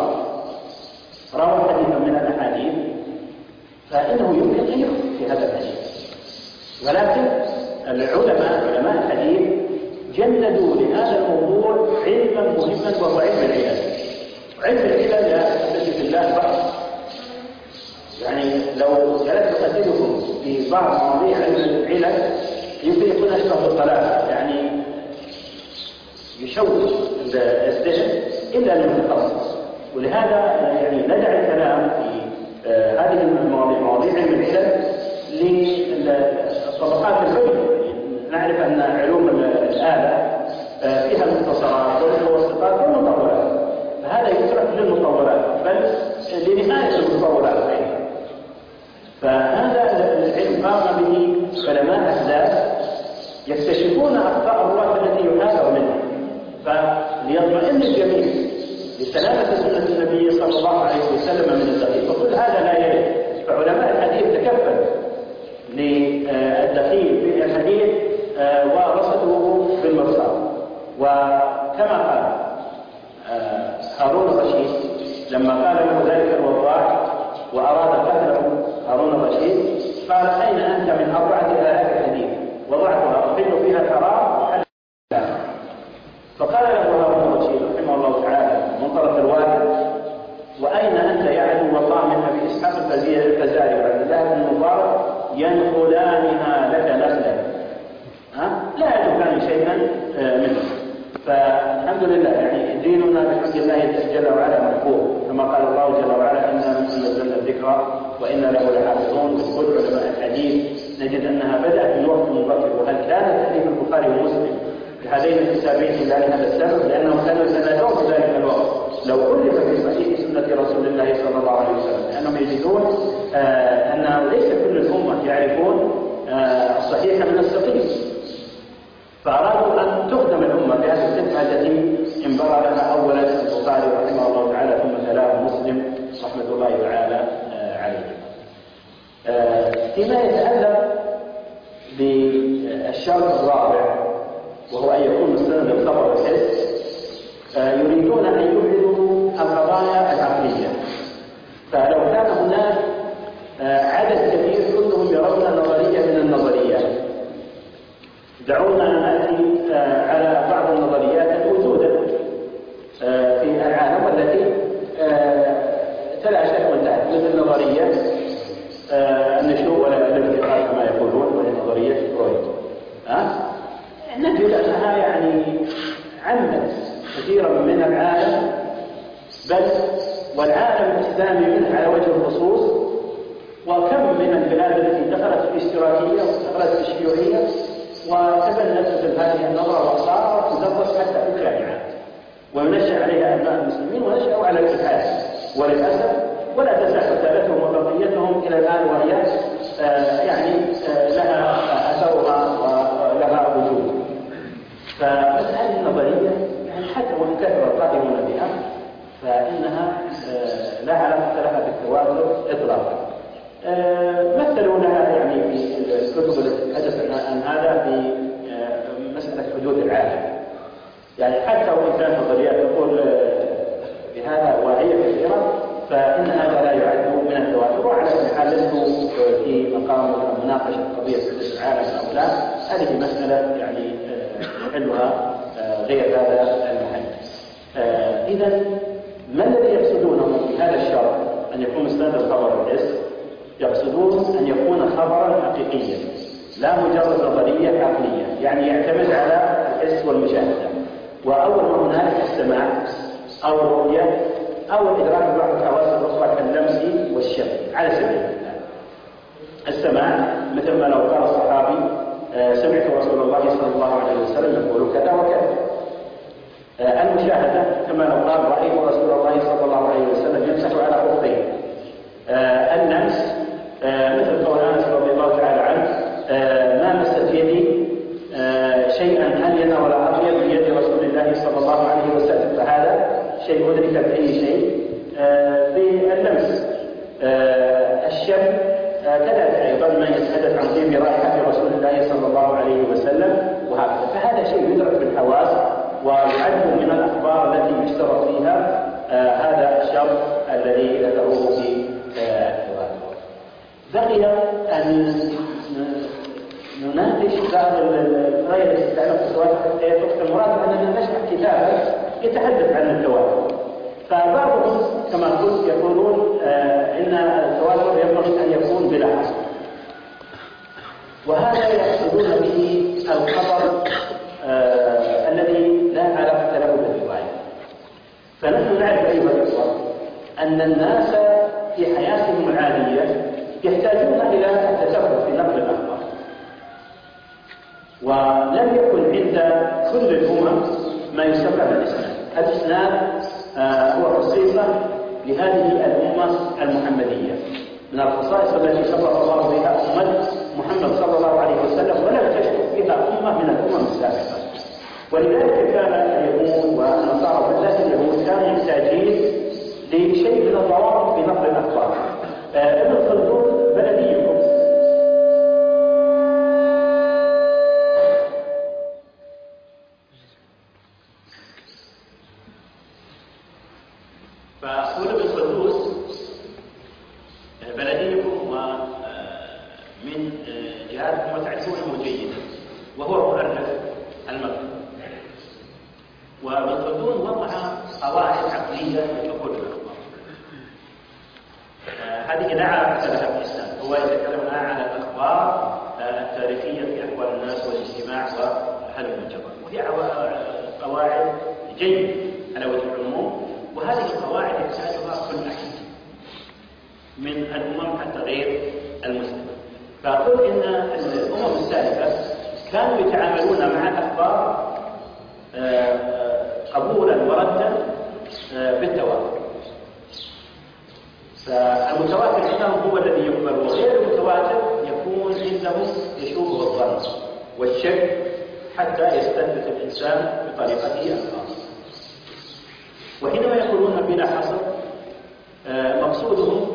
S1: راوي حديثا من الأحاديث فإنه يمكن أن يخطئ في هذا الحديث، ولكن علماء الحديث جندوا لهذا الموضوع علما مهما وهو علم العلل. علم العلل يا أحبتي في الله بحث، يعني لو جلست أسئلكم في بعض مواضيع علم العلل يمكن يكون أشبه بالطلاق، يعني يشوش الذهن إلا للمتخصص. ولهذا يعني ندع الكلام في هذه المواضيع، مواضيع علم العلل، للطبقات العليا. نعرف أن علوم الآلة فيها المختصرات والمتوسطات والمطولات، فهذا يترك للمطولات بل لنهاية المطولات أيضا. فهذا العلم قام به علماء أحداث يكتشفون أخطاء الرواة التي يحاذر منها، فليطمئن الجميع لسلامة سنة النبي صلى الله عليه وسلم من الدخيل، فكل هذا لا يرد. فعلماء الحديث تكفل للدخيل في الحديث ورصده بالمرصاد. وكما قال هارون الرشيد لما قال له ذلك الوضاع وأراد قتله هارون الرشيد، قال أين أنت من 4000 حديث وضعتها أحل فيها الحرام وحل فيها. فقال له هارون الرشيد رحمه الله تعالى من طرف الوالد: وأين أنت يا عدو الله من أبي إسحاق الفزاري وعبد الله بن المبارك ينقلانها لك نخلا، لا يتركان شيئا منه. فالحمد لله يعني ديننا بحمد الله جل وعلا محفوظ، كما قال الله جل وعلا: إنا نزلنا الذكر وإنا له لحافظون. وقل علماء الحديث نجد أنها بدأت من وقت مبكر. وهل كان تأليف البخاري ومسلم بهذين الكتابين إلا لهذا السبب؟ لأنهم كانوا يتنادون في ذلك الوقت لو ألف في صحيح سنة رسول الله صلى الله عليه وسلم، لأنهم يجدون أن ليس كل الأمة يعرفون الصحيح من السقيم، فأرادوا أن تخدم الأمة بهذه الفتنة التي انبرى لها أولا البخاري رحمه الله تعالى ثم تلاه مسلم رحمة الله تعالى عليه. فيما يتعلق بالشرط الرابع وهو أن يكون مستند الخبر والحس، يريدون أن يبعدوا القضايا العقلية. فلو كان هناك عدد كبير كلهم يرون نظرية من النظريات، دعونا نأتي على بعض النظريات الموجودة في العالم والتي تلاشت وانتهت، مثل نظرية النشوء والانتقال كما يقولون، وهي نظرية فرويد. عمت كثيرا من العالم، بل والعالم الإسلامي منه على وجه الخصوص. وكم من البلاد التي دخلت في الاشتراكية ودخلت في الشيوعية وتبنت مثل هذه النظرة وصارت تدرس حتى في الجامعات وينشأ عليها أبناء المسلمين ونشأوا على الإلحاد، وللأسف ولا تزال رسالتهم وبقيتهم إلى الآن وهي لها أثرها ولها وجود. فمثل هذه النظرية حتى وإن كثر القائمون بها فإنها لا علاقة لها بالتواتر إطلاقا. مثلوا لها في الكتب التي تحدث عن هذا في مسألة حدود العالم. حتى وإن كانت نظريات تقول بهذا واهية كثيرة فإن هذا لا يعد من التواتر. وعلى كل حال لست في مقام مناقشة قضية حدود العالم أو لا، هذه مسألة محلها غير هذا المحل. إذا ما الذي يقصدونه في هذا الشرط أن يكون مستند الخبر الحس؟ يقصدون أن يكون خبرا حقيقيا لا مجرد نظرية عقلية، يعتمد على الحس والمشاهدة، وأول ما هنالك السماع أو الرؤية أو الإدراك ببعض الحواس الأخرى كاللمس والشم. على سبيل المثال السماع مثل ما لو قال الصحابي سمعت رسول الله صلى الله عليه وسلم يقول كذا وكذا. المشاهدة كما لو قال رأيت رسول الله صلى الله عليه وسلم يمسح على خفيه. اللمس مثل قول أنس رضي الله تعالى عنه ما مست يدي شيئا ألين ولا أطيب بيد رسول الله صلى الله عليه وسلم، فهذا شيء أدرك بأي شيء باللمس. الشم كذلك أيضا ما يتحدث عن طيب رائحة رسول الله صلى الله عليه وسلم وهكذا، فهذا شيء يدرك بالحواس ويعد من الأخبار التي يشترط فيها هذا الشرط الذي ذكروه في التواتر. بقي أن نناقش بعض القضايا التي تتعلق بالتواتر حتى يترك المراد أننا نشرح كتابا يتحدث عن التواتر. فبعضهم كما قلت يقولون إن التواتر ينبغي أن يكون بلا حصر، وهذا يقصدون به الخبر الذي لا علاقة له بالرواية. فنحن نعرف أيها الأخوة أن الناس في حياتهم العادية يحتاجون إلى التثبت في نقل الأخبار، ولم يكن عند كل الأمم ما يسمى بالإسناد. الإسناد هو خصيصة لهذه الأمة المحمدية، من الخصائص التي شرف الله بها أمة محمد صلى الله عليه وسلم ولم تشرف بها أمة من الأمم السابقة. ولذلك كان اليهود والنصارى بالذات اليهود كانوا يحتاجين لشيء من الضوابط في نقل الأخبار. ابن خلدون بلديكم فأقول ابن خلدون بلديكم ومن جهاتكم وتعرفونه جيدا، وهو مؤرخ المغرب. وابن خلدون وضع قواعد عقلية لحقول الأخبار. هذه لا علاقة لها بالإسلام، هو يتكلم عن الأخبار التاريخية في أحوال الناس والاجتماع وهل المجتمع، وهي قواعد جيدة على وجه العموم، وهذه القواعد يحتاجها كل أحد من الأمم حتى غير المسلمة. فأقول إن الأمم السابقة كانوا يتعاملون مع الأخبار قبولا وردا بالتواتر. فالمتواتر عندهم هو الذي يقبل، وغير المتواتر يكون عندهم يشوبه الظن والشك حتى يستثبت الإنسان بطريقته الخاصة. وحينما يقولون بلا حصر مقصودهم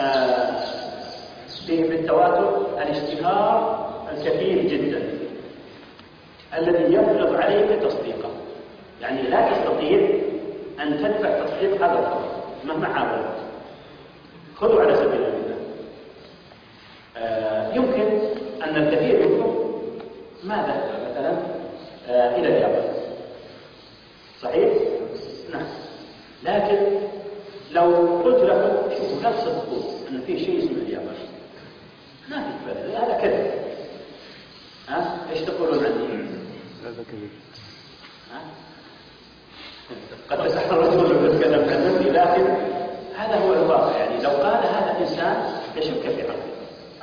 S1: بالتواتر الاشتهار الكثير جدا الذي يفرض عليك تصديقه. لا تستطيع أن تدفع تصديق هذا الخبر مهما حاولت. خذوا على سبيل المثال يمكن أن الكثير منكم ما ذهب مثلا إلى اليابان، صحيح؟ نعم. لكن لو قلت لكم شوفوا لا تصدقوا أن في شيء اسمه اليابان، ما تتبادل، هذا كذب. ايش تقولون عني؟
S2: هذا كذب.
S1: قد تتحرج ولا تتكلم عن نفسي، لكن هذا هو الواقع. يعني لو قال هذا الإنسان يشك في عقله.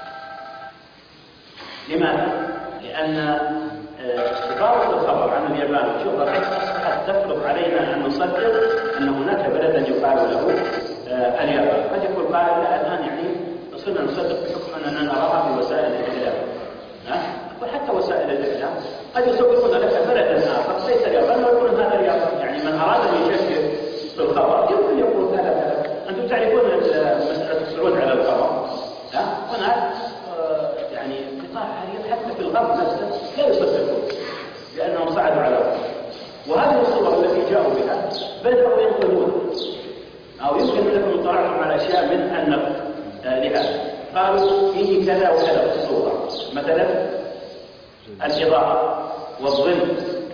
S1: لماذا؟ لأن إضافة الخبر عن اليابان وشهرة قد تفرض علينا أن نصدق أن هناك بلدا يقال له اليابان. قد يقول قائل لا الآن يعني صرنا نصدق بحكم أننا نراها في وسائل الإعلام، وحتى وسائل الإعلام قد يصورون لك بلدا آخر ليس اليابان ويقولون هذا اليابان. يعني من أراد أن يشكك في الخبر يمكن يقول هذا. أنتم تعرفون مسألة الصعود على القمر، هناك يعني قطاع عريض حتى في الغرب نفسه لا يصدقون لأنهم صعدوا على القمر. وهذه الصور التي جاءوا بها بدأوا ينقلون، أو يمكن لكم اطلاعهم على أشياء من النقد لهذا. قالوا فيه كذا وكذا في الصورة، مثلا الإضاءة والظل،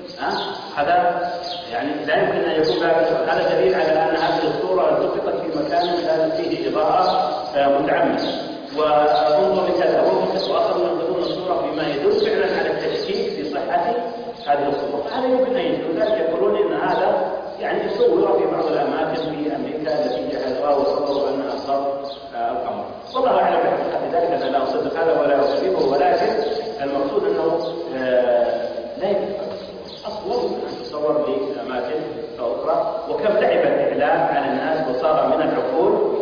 S1: هذا يعني لا يمكن أن يكون هذا دليل على أن هذه الصورة التقطت في مكان كانت فيه إضاءة متعمدة، وانظر لكذا وآخرون ينقلون الصورة بما يدل فعلا على التشكيك في صحة هذه الصورة. هذا يمكن أن يجوز، ذلك يقولون إن هذا يعني صور في بعض الأماكن في أمريكا التي جهزوها وصوروا أنها صور القمر. والله أعلم بحقيقة ذلك، أنا لا أصدق هذا ولا أصدقه، ولكن المقصود أنه لا يمكن أصور أن تصور لأماكن أخرى. وكم تعب الإعلام على الناس وصار من العقول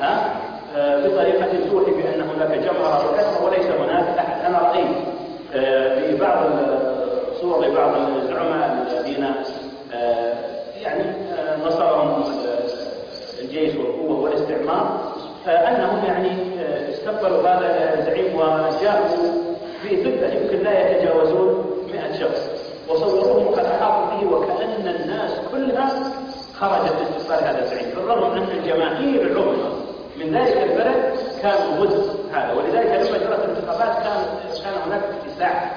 S1: بطريقة توحي بأن هناك جمهرة وكثرة وليس هناك أحد. أنا رأيت في بعض الصور لبعض الزعماء الذين يعني نصرهم الجيش والقوة والاستعمار أنهم يعني استقبلوا هذا الزعيم وجاءوا في ثلة يمكن لا يتجاوزون 100 شخص، وصوروهم قد أحاطوا به وكأن الناس كلها خرجت لاستقبال هذا الزعيم، بالرغم أن الجماهير العظمى من ذلك البلد كانوا ضد هذا. ولذلك لما جرت الانتخابات كان هناك اتساع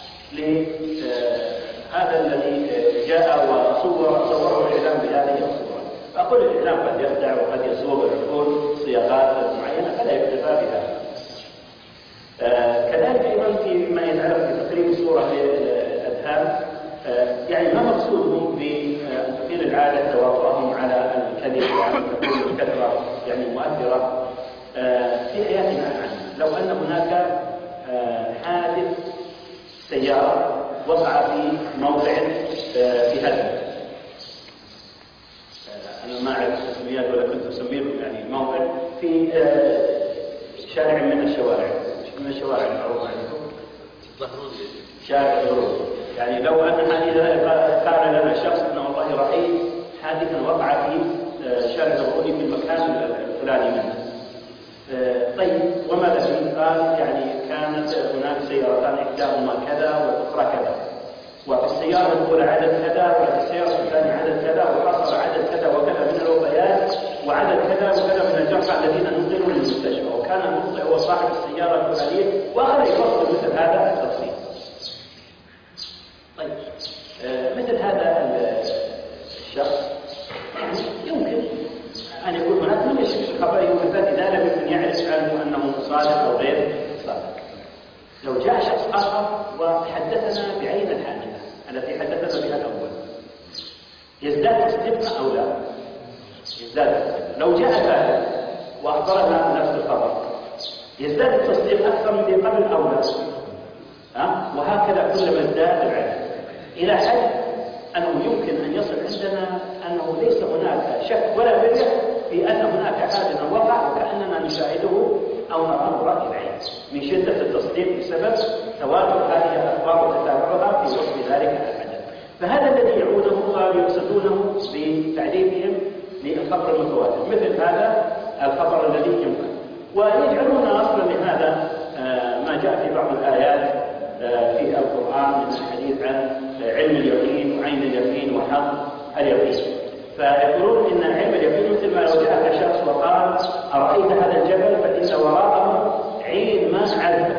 S1: لهذا الذي جاء وصوره الإعلام بهذه الصورة. فأقول الإعلام قد يخدع وقد يصوغ العقول صياغات معينة فلا يكتفى بها. كذلك أيضا فيما يتعلق بتقريب صورة للأذهان، يعني ما مقصودهم بأن تثير العادة تواطؤهم على الكذب وأن تكون الكثرة يعني مؤثرة في حياتنا العامة. لو أن هناك حادث سيارة وقع في موضع في هدم، أنا ما أعرف تسميات ولا كنت أسميهم، يعني موضع في شارع من الشوارع، من الشوارع المعروفة عندكم شارع الغروب. يعني لو أن قال لنا شخص أنه والله رأيت حادثا وقع في شارع الغروب في المكان الفلاني منه. طيب وماذا فيه؟ قال يعني كانت هناك سيارتان إحداهما كذا والأخرى كذا، وفي السيارة الأولى عدد كذا وفي السيارة الثانية عدد كذا، وحصل عدد كذا وكذا من الوفيات وعدد كذا وكذا من الجرحى الذين نقلوا للمستشفى، وكان المخطئ هو صاحب السيارة الفلانية، وأخذ يفصل مثل هذا التفصيل. طيب مثل هذا الشخص يعني يمكن أن يكون هناك من يشك في الخبر بالذات إذا لم يكن يعرف عنه أنه صادق أو غير صادق. لو جاء شخص آخر وحدثنا بعين الحادثة التي حدثنا بها الأول، يزداد تصديقنا أو لا؟ يزداد تصديقنا. لو جاء ثالث وأخبرنا نفس الخبر يزداد التصديق أكثر من قبل أو لا؟ وهكذا كلما ازداد العلم إلى حد أنه يمكن أن يصل عندنا أنه ليس هناك شك ولا بدع في أن هناك حادث وقع وكأننا نشاهده أو نراه برأي العين من شدة التصديق بسبب تواتر هذه الأخبار وتتابعها في وصف ذلك الحدث. فهذا الذي يعودهم ويقصدونه بتعريفهم للخبر المتواتر، مثل هذا الخبر الذي يمكن، ويجعلون أصلا لهذا ما جاء في بعض الآيات في القرآن من الحديث عن علم اليقين وعين اليقين وحق اليقين. فيقولون إن علم اليقين مثل ما لو جاءك شخص وقال أرأيت هذا الجبل فإن وراءه عين ماء عذبة،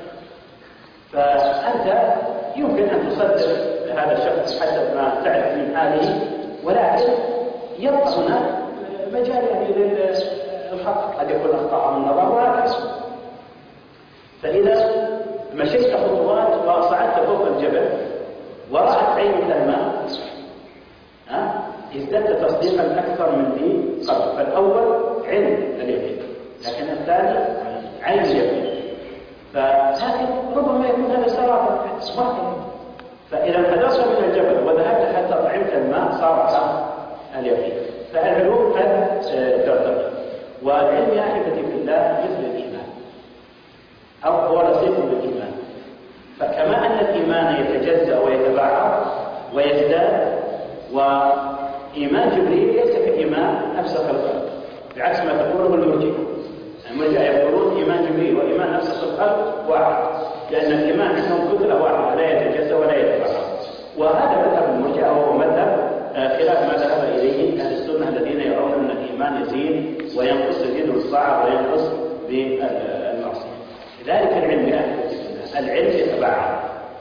S1: فأنت يمكن أن تصدق هذا الشخص حسب ما تعرف من حاله، ولكن يبقى هناك مجال يعني للخطأ، قد يكون أخطاء من النظر وهكذا. فإذا مشيت خطوات وصعدت فوق الجبل ورأت عين الماء ازددت تصديقا أكثر من ذي قبل. فالأول علم اليقين، لكن الثاني عين اليقين. فلكن ربما يكون هذا سراب واحد، فإذا انحدرت من الجبل وذهبت حتى طعمت الماء صار اليقين. فالعلوم قد تعتبر، والعلم يا أحبتي في الله مثل الإيمان، أو هو رصيد بالإيمان. فكما أن الإيمان يتجزأ ويتبعض ويزداد، وإيمان جبريل ليس كإيمان نفس الخلق، بعكس ما تقوله المرجئة. المرجئة يقولون إيمان جبريل وإيمان نفس الخلق واحد، لأن الإيمان عندهم كتلة واحدة لا يتجزأ ولا يتبعض. وهذا مذهب المرجئة، وهو مذهب خلاف ما ذهب إليه أهل السنة الذين يرون أن الإيمان يزيد وينقص، يزيد بالطاعة وينقص بالمعصية. لذلك العلم يا أحبتي في الله، العلم يتبعض.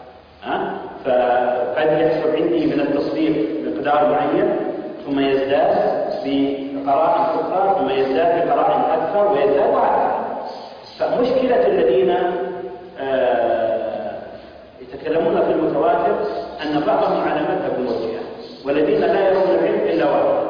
S1: فقد يحصل عندي من التصديق مقدار معين، ثم يزداد بقرائن أخرى، ثم يزداد بقرائن أكثر، ويزداد وهكذا. فمشكلة الذين يتكلمون في المتواتر أن بعضهم على مذهب المرجئة، والذين لا يرون العلم إلا واحد،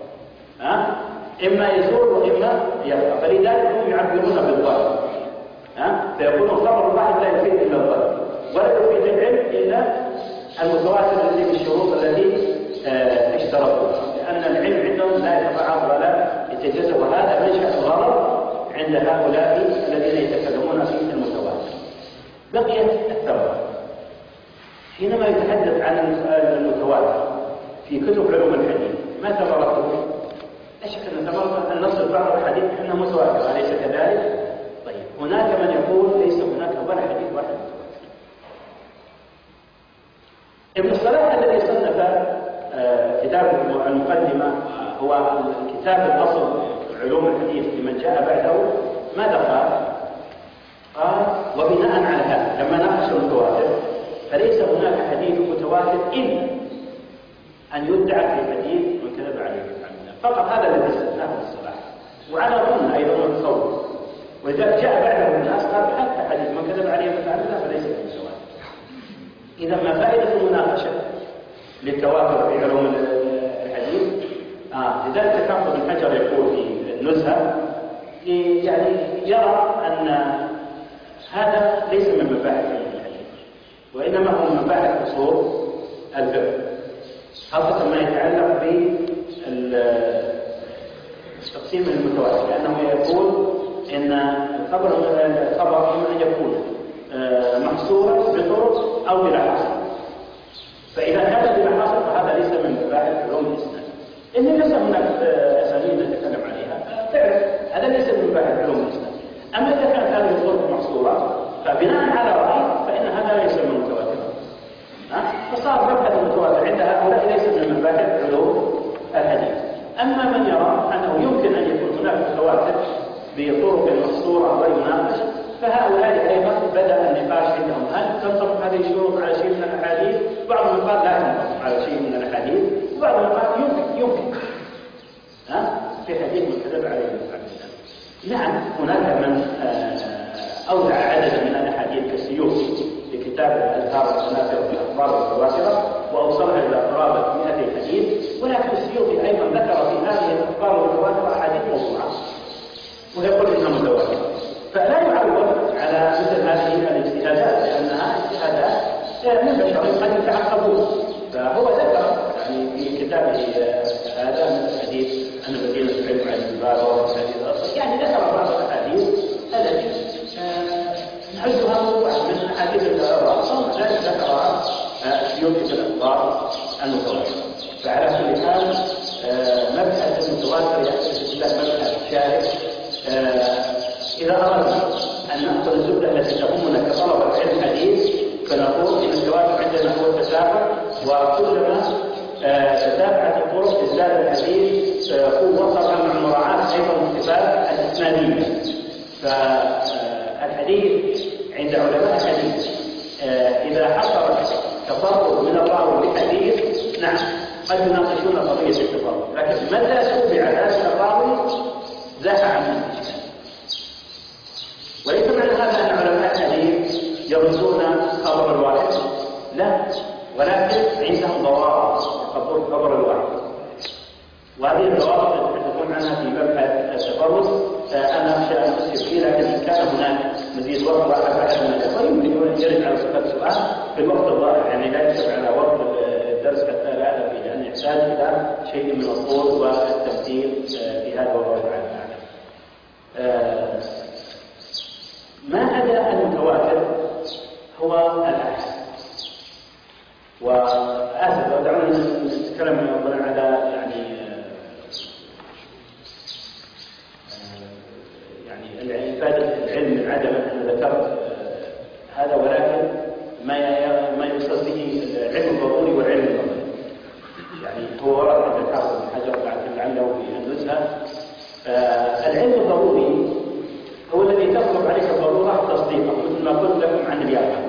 S1: إما يزول وإما يبقى. فلذلك هم يعبرون بالظاهر، فيكون خبر الواحد لا يفيد إلا الظاهر، ولا يفيد العلم إلا المتواتر الذي بالشروط التي اشترطوها، لأن العلم عندهم لا يتبعض ولا يتجزأ. وهذا منشأ الغرض عند هؤلاء الذين يتكلمون في المتواتر. بقيت الثمرة. حينما يتحدث عن المتواتر في كتب علوم الحديث، ما ثمرته؟ لا شك أن ثمرته أن نصل بعض الحديث أنه متواتر، أليس كذلك؟ طيب، هناك من يقول ليس هناك ولا حديث واحد متواتر. ابن الصلاح الذي صنف كتاب المقدمة، هو الكتاب الأصل علوم الحديث لمن جاء بعده، ماذا قال؟ قال: وبناء على هذا لما ناقش المتواتر فليس هناك حديث متواتر إلا أن يدعى في حديث من كذب عليه متعمدا. فقط هذا الذي استثناه ابن الصلاح، وعلى ظن أيضا متصور. ولذلك جاء بعده الناس قال حتى حديث من كذب عليه متعمدا فليس بمتواتر. إذا ما فائدة المناقشة للتواتر في علوم الحديث؟ لذلك كان ابن حجر يقول في النزهة يعني يرى أن هذا ليس من مباحث علم الحديث، وإنما هو من مباحث أصول الفقه، خاصة ما يتعلق بالتقسيم المتواتر، لأنه يقول إن الخبر إما أن يكون محصورا بطرق أو بلا حصر. فإذا كان بلا حصر فهذا ليس من مباحث علوم الإسناد. إن ليس هناك أساليب نتكلم عليها تعرف هذا ليس من مباحث علوم الإسناد. أما إذا كانت هذه الطرق محصورة فبناء على رأي فإن هذا ليس من متواتر. فصار مبحث المتواتر عند هؤلاء ليس من مباحث علوم الحديث. أما من يرى أنه يمكن أن يكون هناك متواتر بطرق محصورة غير مناقش، فهؤلاء أيضا بدأ النقاش عندهم: هل تنطبق هذه الشروط على شيء من الأحاديث؟ بعضهم قال لا تنطبق على شيء من الأحاديث، وبعضهم قال يمكن في حديث من كذب عليه متعمدا. نعم، هناك من أودع عددا من الأحاديث كالسيوطي في كتاب الأزهار المتناثرة في الأخبار المتواترة وأوصلها إلى قرابة 200 حديث، ولكن السيوطي أيضا ذكر في هذه الأخبار المتواترة أحاديث موضوعة ويقول إنها متواترة. فلا يعول على مثل هذه الاجتهادات، لأنها اجتهادات من بشر قد يتعقبون. فهو ذكر يعني في كتابه هذا من الحديث أن مدينة العلم عن الباب والحديث الأصل، يعني ذكر بعض الأحاديث التي نعدها موضوعا من أحاديث الرأس، ذلك ذكرها السيوطي في الأخبار المتواترة. فعلى كل حال مبحث المتواتر يحتاج إلى مبحث شارك. إذا أردنا أن نأخذ الزبدة التي تهمنا كطلبة علم حديث فنقول إن التواتر عندنا هو التتابع، وكلما تتابعت الطرق ازداد الحديث قوة مع مراعاة أيضا الصفات الإسنادية. فالحديث عند علماء الحديث إذا حصل تفرد من الراوي بحديث، نعم قد يناقشون قضية التفرد، لكن متى تتبع هذا الراوي زاح عنه الإشكال. وليس معنى هذا أن علماء الحديث يردون خبر الواحد، لا، ولكن عندهم ضوابط يقبلون خبر الواحد. مزيد وقت واحد من الأخوة يمكن أن يرد على صفة السؤال في الوقت الضائع، يعني لا يكتب على وقت الدرس حتى لا ألف فيه، لأن يحتاج إلى شيء من الطول والتمثيل في هذا والله تعالى أعلم. ما عدا المتواتر هو الأحد. وآسف دعونا نتكلم أولا على يعني إفادة العلم من عدمه. أنا ذكرت هذا، ولكن ما يقصد به العلم الضروري والعلم النظري. يعني هو ورد عند الحافظ بن حجر لكن لعله في النزهة. العلم الضروري هو الذي تفرض عليك الضرورة تصديقه، مثل ما قلت لكم عن اليقظة،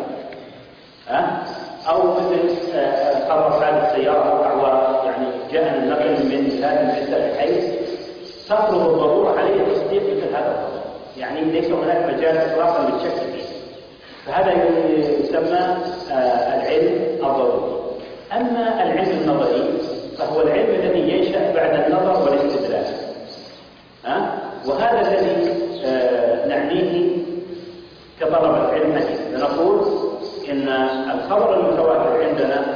S1: أو مثل خبر حادث السيارة أو دعوة يعني جاء النقل من هذا الحدة بحيث تفرض الضرورة عليه تصديق مثل هذا الخبر، يعني ليس هناك مجال إطلاقا للشك فيه. فهذا يسمى العلم الضروري. أما العلم النظري فهو العلم الذي ينشأ بعد النظر والاستدلال، وهذا الذي نعنيه كطلبة علم حديث. نقول إن الخبر المتواتر عندنا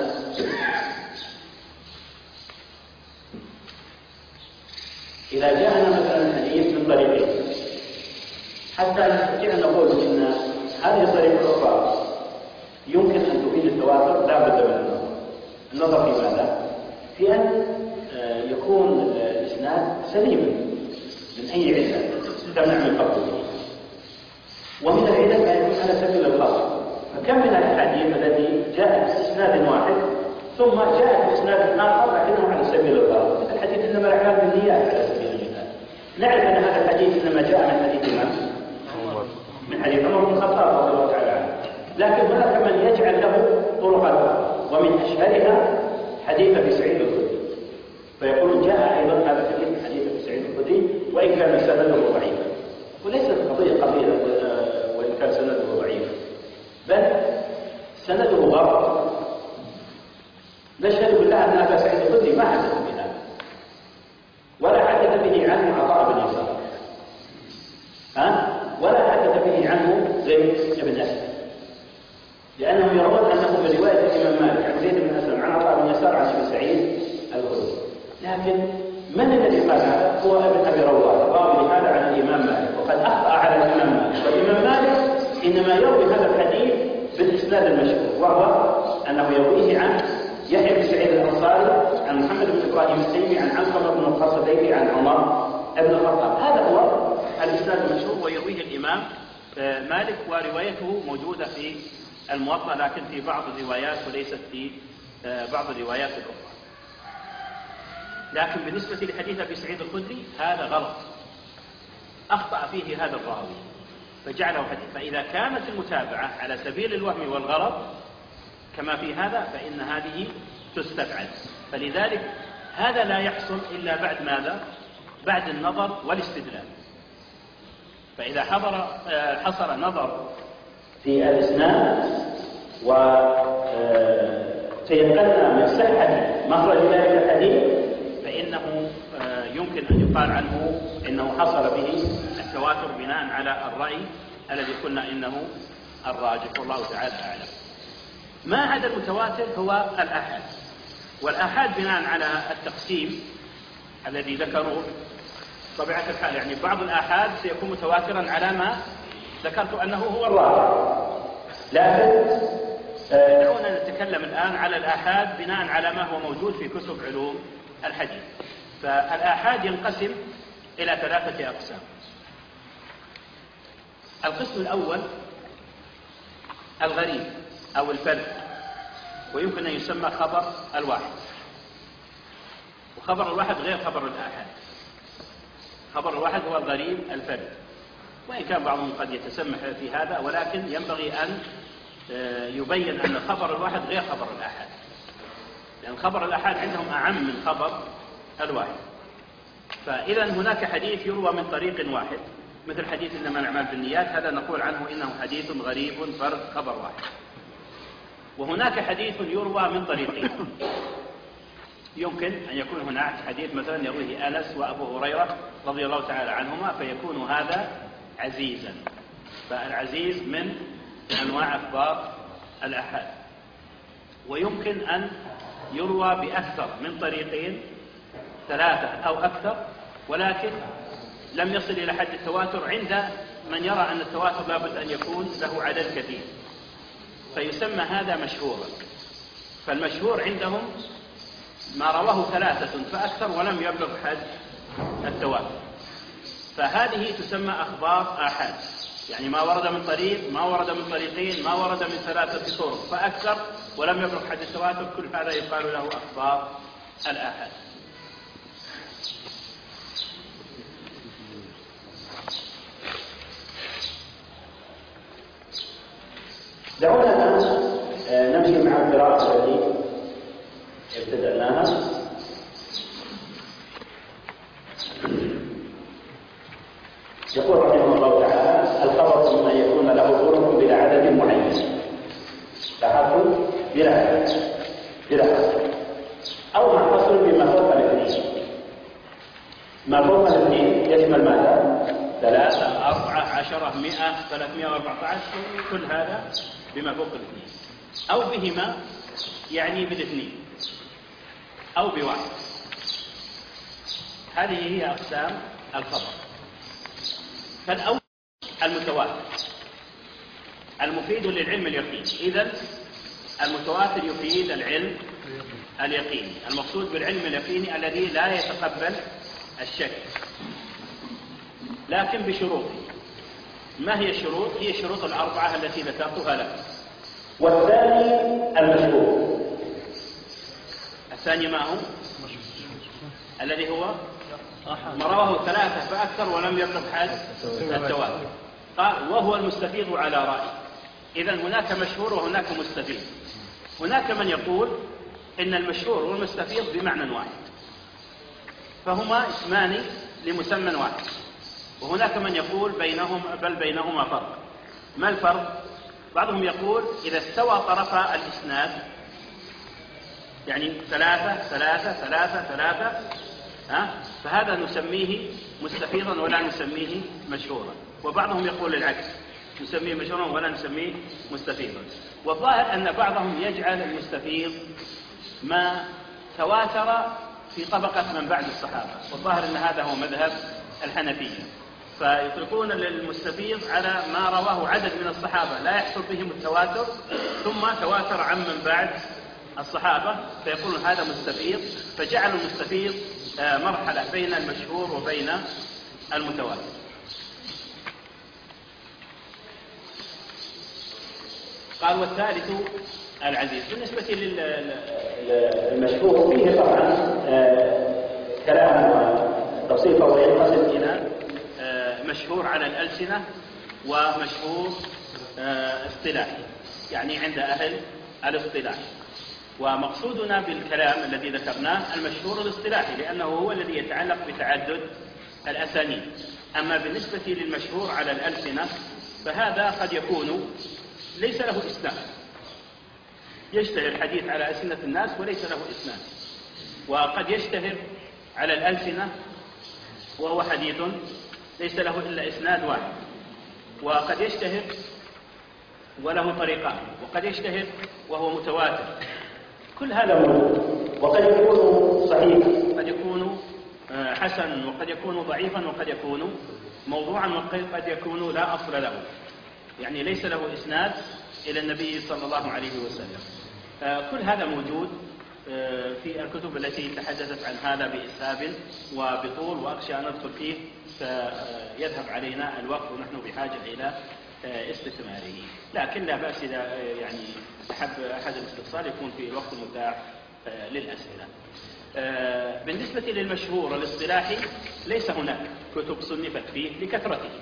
S1: إذا جاءنا مثلا الحديث من طريقين، حتى نستطيع أن نقول إن هذه الطريقة الأخرى يمكن أن تفيد التواتر، لا بد من النظر. النظر في ماذا؟ في أن يكون الإسناد سليما من أي علة تمنع من قبوله، ومن العلل ما يكون على سبيل الخاص. فكم من الأحاديث التي جاءت بإسناد واحد ثم جاءت بإسناد آخر لكنه على سبيل الغلط، مثل حديث إنما الأعمال بالنيات على سبيل المثال. نعرف أن هذا الحديث إنما جاء من حديث من حديث عمر بن الخطاب رضي الله تعالى عنه، لكن هناك من يجعل له طرقا، ومن أشهرها حديث أبي سعيد الخدري، فيقول جاء أيضا هذا الحديث من حديث أبي سعيد الخدري وإن كان سنده ضعيفا. وليست القضية وإن كان سنده ضعيفا، بل سنده غلط. نشهد بالله أن أبا سعيد الخدري ما حدث بهذا، ولا حدث به عنه عطاء بن يسار، ولا حدث به عنه زيد بن أسلم، لأنهم يرون أنه من رواية الإمام مالك عن زيد بن أسلم عن عطاء بن يسار عن أبي سعيد الخدري. لكن من الذي قال هذا؟ هو ابن أبي رواه راوي هذا عن الإمام مالك، وقد أخطأ على الإمام مالك. والإمام مالك إنما يروي هذا الحديث بالإسناد المشهور، وهو أنه يرويه عن يحيى بن سعيد الأنصاري عن محمد بن إبراهيم التيمي عن علقمة بن الخصبيري عن عمر بن الخطاب. هذا هو الإسناد المشهور ويرويه الإمام مالك، وروايته موجودة في الموطأ لكن في بعض الروايات وليست في بعض الروايات الأخرى. لكن بالنسبة لحديث أبي سعيد الخدري هذا غلط، أخطأ فيه هذا الراوي فجعله حديث. فإذا كانت المتابعة على سبيل الوهم والغلط كما في هذا فإن هذه تستبعد. فلذلك هذا لا يحصل إلا بعد ماذا؟ بعد النظر والاستدلال. فإذا حصل نظر في الإسناد وتيقنا من صحة مخرج ذلك الحديث فإنه يمكن أن يقال عنه إنه حصل به التواتر بناء على الرأي الذي قلنا إنه الراجح، والله تعالى أعلم. ما عدا المتواتر هو الآحاد، والآحاد بناء على التقسيم الذي ذكروه طبيعة الحال، يعني بعض الآحاد سيكون متواترا على ما ذكرت أنه هو الراجح. لكن دعونا نتكلم الآن على الآحاد بناء على ما هو موجود في كتب علوم الحديث. فالآحاد ينقسم إلى 3 أقسام. القسم الأول الغريب أو الفرد، ويمكن أن يسمى خبر الواحد. وخبر الواحد غير خبر الآحاد. خبر الواحد هو الغريب الفرد، وإن كان بعضهم قد يتسمح في هذا، ولكن ينبغي أن يبين أن خبر الواحد غير خبر الآحاد، لأن خبر الآحاد عندهم أعم من خبر الواحد. فإذا هناك حديث يروى من طريق واحد مثل حديث إنما الأعمال بالنيات، هذا نقول عنه إنه حديث غريب فرد خبر واحد. وهناك حديث يروى من طريقين، يمكن أن يكون هناك حديث مثلا يرويه أنس وأبو هريرة رضي الله تعالى عنهما، فيكون هذا عزيزا. فالعزيز من أنواع أخبار الآحاد، ويمكن أن يروى بأكثر من طريقين 3 أو أكثر، ولكن لم يصل إلى حد التواتر عند من يرى أن التواتر لابد أن يكون له عدد كثير، فيسمى هذا مشهورا. فالمشهور عندهم ما رواه 3 فأكثر ولم يبلغ حد التواتر، فهذه تسمى أخبار آحاد، يعني ما ورد من طريق، ما ورد من طريقين، ما ورد من 3 طرق فأكثر ولم يبلغ حد التواتر، كل هذا يقال له أخبار الآحاد.
S2: دعونا الآن نمشي مع القراءة التي ابتدأناها. يقول رحمه الله تعالى: الخبر إما يكون له طرق بلا عدد معين، لاحظوا بلا عدد، أو مع حصر بما فوق الاثنين. ما فوق الاثنين يشمل ماذا؟
S1: 3 4 10 100 314، كل هذا بما فوق الاثنين، أو بهما يعني بالاثنين أو بواحد. هذه هي أقسام الخبر. فالأول المتواتر المفيد للعلم اليقيني. إذن المتواتر يفيد العلم اليقيني. المقصود بالعلم اليقيني الذي لا يتقبل الشك، لكن بشروط. ما هي الشروط؟ هي الشروط 4 التي ذكرتها لك.
S2: والثاني المشهور.
S1: الثاني ما هو؟ الذي هو ما رواه 3 فأكثر ولم يبلغ حد التواتر. قال وهو المستفيض على رأي. إذن هناك مشهور وهناك مستفيض. هناك من يقول إن المشهور والمستفيض بمعنى واحد، فهما اسمان لمسمى واحد. وهناك من يقول بينهما فرق. ما الفرق؟ بعضهم يقول إذا استوى طرفا الإسناد، يعني 3 3 3 3، فهذا نسميه مستفيضا ولا نسميه مشهورا. وبعضهم يقول العكس، نسميه مشهورا ولا نسميه مستفيضا. والظاهر أن بعضهم يجعل المستفيض ما تواتر في طبقة من بعد الصحابة، والظاهر أن هذا هو مذهب الحنفية، فيطلقون للمستفيض على ما رواه عدد من الصحابة لا يحصل بهم التواتر ثم تواتر عن من بعد الصحابة، فيقولون هذا مستفيض، فجعلوا المستفيض مرحلة بين المشهور وبين المتواتر. قال والثالث العزيز. بالنسبة
S2: للمشهور فيه طبعا كلام وتفصيل، فهو ينقسم
S1: إلى مشهور على الألسنة ومشهور اصطلاحي، يعني عند أهل الاصطلاح. ومقصودنا بالكلام الذي ذكرناه المشهور الاصطلاحي، لأنه هو الذي يتعلق بتعدد الأسانيد. أما بالنسبة للمشهور على الألسنة فهذا قد يكون ليس له إسناد، يشتهر الحديث على ألسنة الناس وليس له إسناد، وقد يشتهر على الألسنة وهو حديث ليس له إلا إسناد واحد، وقد يشتهر وله طريقان، وقد يشتهر وهو متواتر.
S2: كل هذا موجود، وقد يكون صحيح،
S1: قد يكون حسن، وقد يكون ضعيفا، وقد يكون موضوعا، وقد يكون لا أصل له، يعني ليس له إسناد إلى النبي صلى الله عليه وسلم. كل هذا موجود في الكتب التي تحدثت عن هذا بإسهاب وبطول، وأخشى أن ندخل فيه فيذهب علينا الوقت ونحن بحاجة إلى استثماره. لكن لا بأس إذا يعني أحب أحد الاستفسار يكون في الوقت المتاح للأسئلة. بالنسبة للمشهور الاصطلاحي ليس هناك كتب صنفت فيه لكثرته.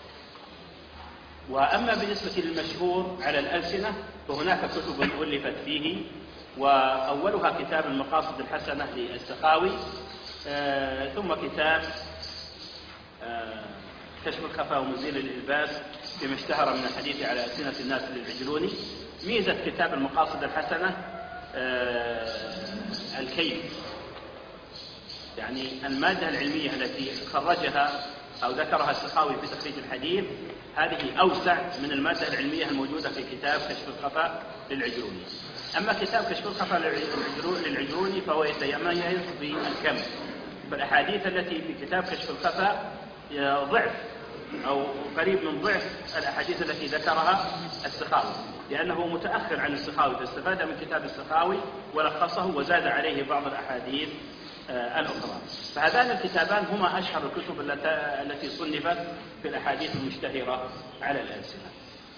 S1: وأما بالنسبة للمشهور على الألسنة فهناك كتب ألفت فيه، وأولها كتاب المقاصد الحسنة للسخاوي، ثم كتاب كشف الخفاء ومزيل الإلباس بما اشتهر من الحديث على ألسنة الناس للعجلوني. ميزة كتاب المقاصد الحسنة الكيف، يعني المادة العلمية التي خرجها أو ذكرها السخاوي في تخريج الحديث
S2: هذه أوسع من المادة العلمية الموجودة في كتاب كشف الخفاء للعجروني. أما كتاب كشف الخفاء للعجروني فهو يتميز بالكم، فالأحاديث التي في كتاب كشف الخفاء ضعف أو قريب من ضعف الأحاديث التي ذكرها السخاوي، لأنه متأخر عن السخاوي، فاستفاد من كتاب السخاوي ولخصه وزاد عليه بعض الأحاديث الأخرى. فهذان الكتابان هما أشهر الكتب التي صنفت في الأحاديث المشتهرة على الألسنة.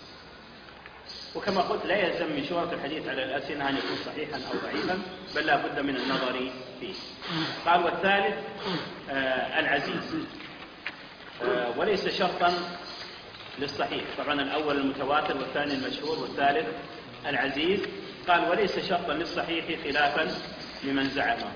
S2: وكما قلت لا يلزم من شهرة الحديث على الألسنة أن يكون صحيحا أو ضعيفا، بل لا بد من النظر فيه. قال والثالث العزيز، وليس شرطا للصحيح. طبعا الأول المتواتر والثاني المشهور والثالث العزيز. قال وليس شرطا للصحيح خلافا لمن زعمه.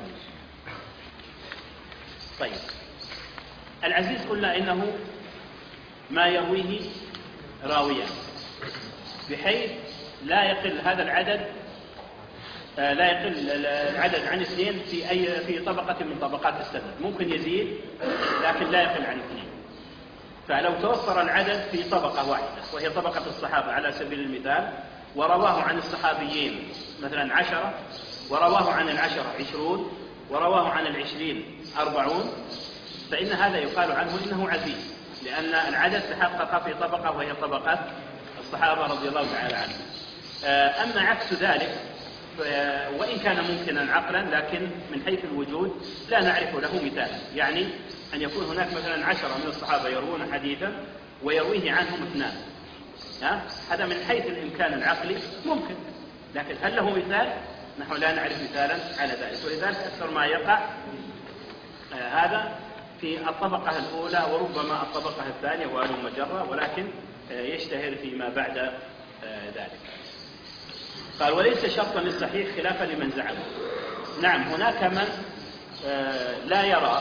S2: طيب العزيز قلنا إنه ما يرويه راويا بحيث لا يقل هذا العدد، لا يقل العدد عن 2 في طبقة من طبقات السند، ممكن يزيد لكن لا يقل عن 2. فلو توفر العدد في طبقة واحدة وهي طبقة الصحابة على سبيل المثال، ورواه عن الصحابيين مثلا 10، ورواه عن 20، ورواه عن 40، فإن هذا يقال عنه إنه عزيز، لأن العدد تحقق في طبقة وهي طبقة الصحابة رضي الله تعالى عنهم. أما عكس ذلك وإن كان ممكنا عقلا، لكن من حيث الوجود لا نعرف له مثالا. يعني أن يكون هناك مثلا 10 من الصحابة يروون حديثا ويرويه عنهم 2، هذا من حيث الإمكان العقلي ممكن، لكن هل له مثال؟ نحن لا نعرف مثالا على ذلك. ولذلك أكثر ما يقع هذا في الطبقة الأولى وربما الطبقة الثانية وهلم مجرة، ولكن يشتهر فيما بعد ذلك. قال وليس شرطا للصحيح خلافا لمن زعمه. نعم هناك من لا يرى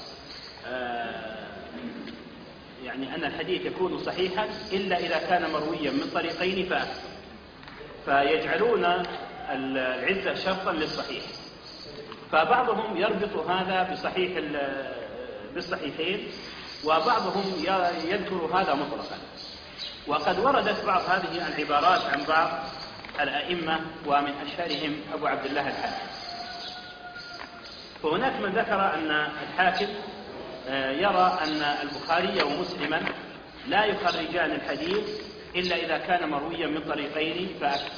S2: يعني أن الحديث يكون صحيحا إلا إذا كان مرويا من طريقين فأكثر، فيجعلون العزة شرطا للصحيح. فبعضهم يربط هذا بالصحيحين، وبعضهم يذكر هذا مطلقا. وقد وردت بعض هذه العبارات عن بعض الأئمة، ومن أشهرهم أبو عبد الله الحاكم. فهناك من ذكر أن الحاكم يرى أن البخاري ومسلما لا يخرجان الحديث إلا إذا كان مرويا من طريقين فأكثر.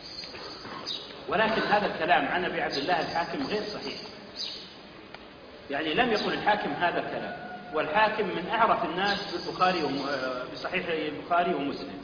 S2: ولكن هذا الكلام عن أبي عبد الله الحاكم غير صحيح، يعني لم يقل الحاكم هذا الكلام، والحاكم من أعرف الناس بصحيح البخاري ومسلم،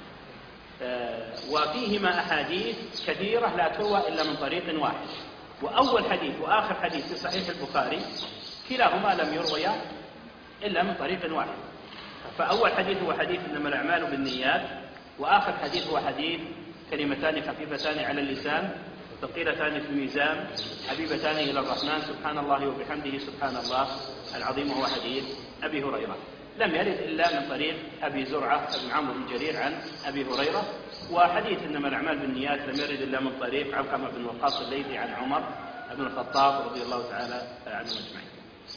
S2: وفيهما أحاديث كثيرة لا تروى إلا من طريق واحد. وأول حديث وآخر حديث في صحيح البخاري كلاهما لم يرويا إلا من طريق واحد. فأول حديث هو حديث إنما الأعمال بالنيات، وآخر حديث هو حديث كلمتان خفيفتان على اللسان ثقيلتان في الميزان حبيبتان إلى الرحمن سبحان الله وبحمده سبحان الله العظيم، وهو حديث أبي هريرة. لم يرد إلا من طريق أبي زرعة بن عمرو بن جرير عن أبي هريرة. وحديث إنما الأعمال بالنيات لم يرد إلا من طريق علقمة بن وقاص الليثي عن عمر بن الخطاب رضي الله تعالى عنهم أجمعين.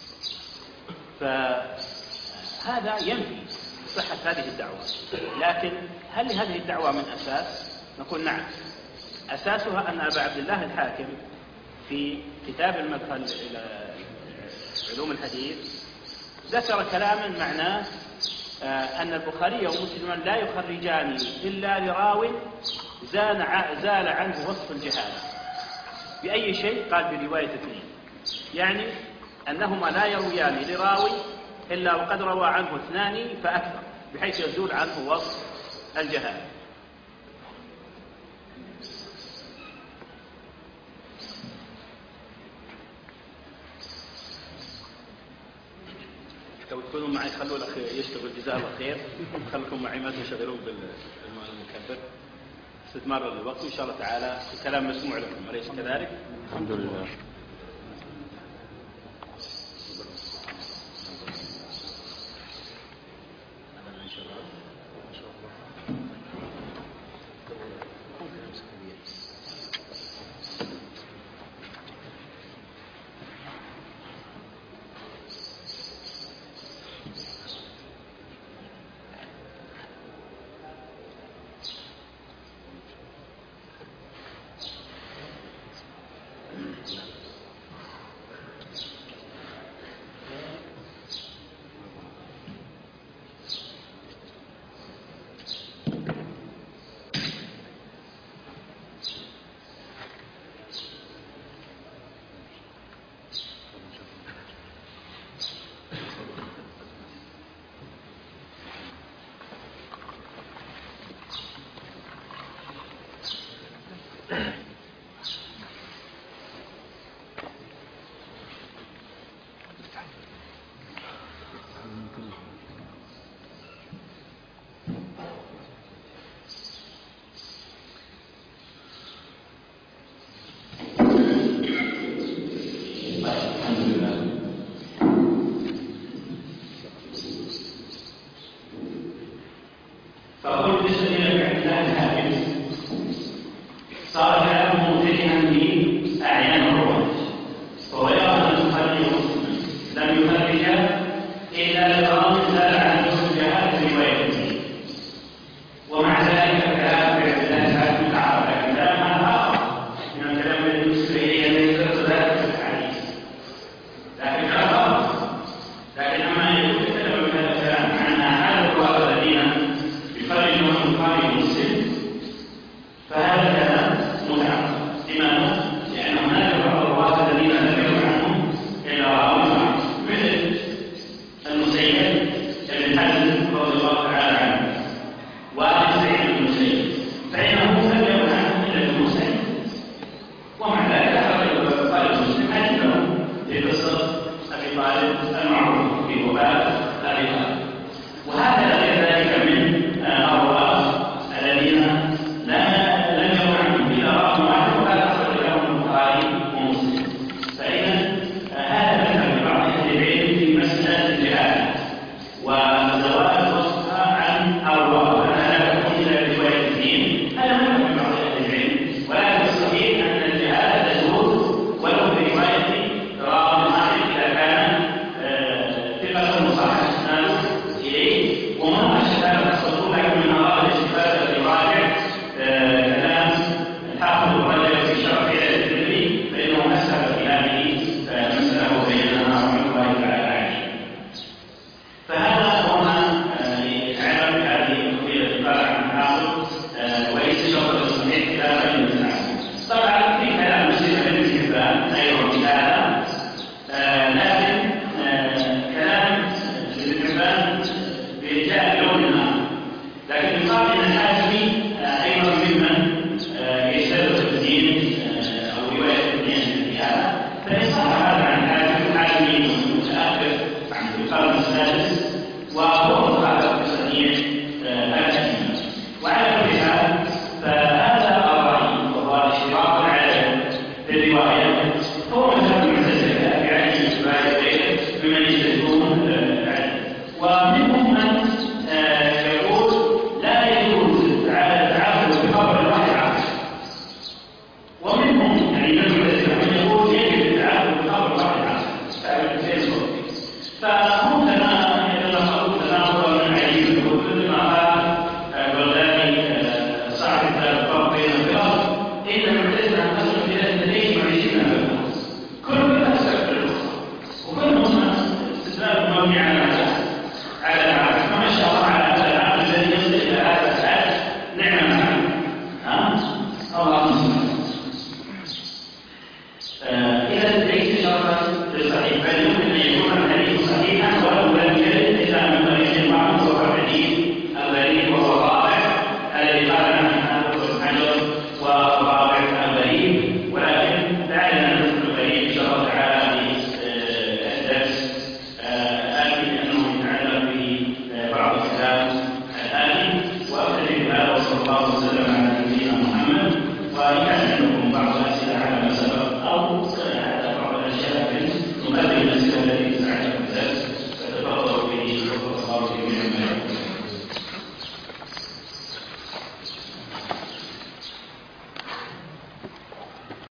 S2: فهذا ينفي صحة هذه الدعوة. لكن هل لهذه الدعوة من أساس؟ نقول نعم، أساسها أن أبا عبد الله الحاكم في كتاب المدخل إلى علوم الحديث ذكر كلاما معناه أن البخاري ومسلما لا يخرجان إلا لراو زال عنه وصف الجهالة. بأي شيء؟ قال برواية 2، يعني أنهما لا يرويان لراوي إلا وقد روى عنه 2 فأكثر، بحيث يزول عنه وصف الجهالة. لو تكونوا معي خلوا الأخ يشتغل جزاه الله خير، خلكم معي ما تنشغلون بالمكبر، استثمار الوقت إن شاء الله تعالى. الكلام مسموع لكم أليس كذلك؟
S3: الحمد لله.
S2: طالب المعروف في وباء أبي طالب. وهذا غير ذلك من الرواة الذين لم يكن عندهم إلا رقم واحد وهذا أخرج لهم البخاري ومسلم. فإذا هذا مثل لبعض أهل العلم في مسألة الجهاد وزواج وصفها عن الرواة. أنا لا أكون إلا برواية الدين، هذا مثل من بعض أهل العلم، ولكن الصحيح أن الجهاد تجوز ولو برواية راوي واحد إذا كان ثقة مصحح إسناده إليه. ومن أشهد الصدور لكن من أراد الاستفادة يراجع كلام الحافظ الرجل في شرح الترمذي فإنه أسهل في هذه المسألة وبينها رحمة الله تعالى عليه. فهذا هو ما يتعلم بهذه القضية التي قال عنها الحافظ وليس شرط الصحيح كتابا للمسعى. طبعا في كلام مسلم بن حبان أيضا بهذا، لكن كلام ابن حبان برجال لون النار، لكن يقال ان الحاكمي ايضا ممن يشترط الدين او روايه الدين في هذا، فان صح هذا عن الحاكمي متاخر عن القرن السادس وهو مخالف بصنيع الحاكمي. وعلى كل حال فهذا الراي وهو اشتراط العدد في الروايه هو مذهب المعتزله في عهد الشيوعيه وغيره ممن يشترطون العدد. ومنهم من يقول لا يجوز التعامل بخبر الواحد عام، ومنهم يعني من المعتزله من يقول يجب التعامل بخبر الواحد عام. فهم كما يتناقضون تناقضا عجيبا، وكل ما قال البغدادي صاحب كتاب الفرق بين الفرق ان المعتزله انقسموا الى 22 فرقه كل منها تستكبر الاخرى وكلهم استدلال مبني على العقل. فما شاء الله على هذا العقل الذي يصل الى هذا الحد نعم معه. الله المستعان. اذا ليس شرطا للصحيح، بل يمكن ان يكون الحديث صحيحا ولو لم يرد الا من طريق معروف وحديث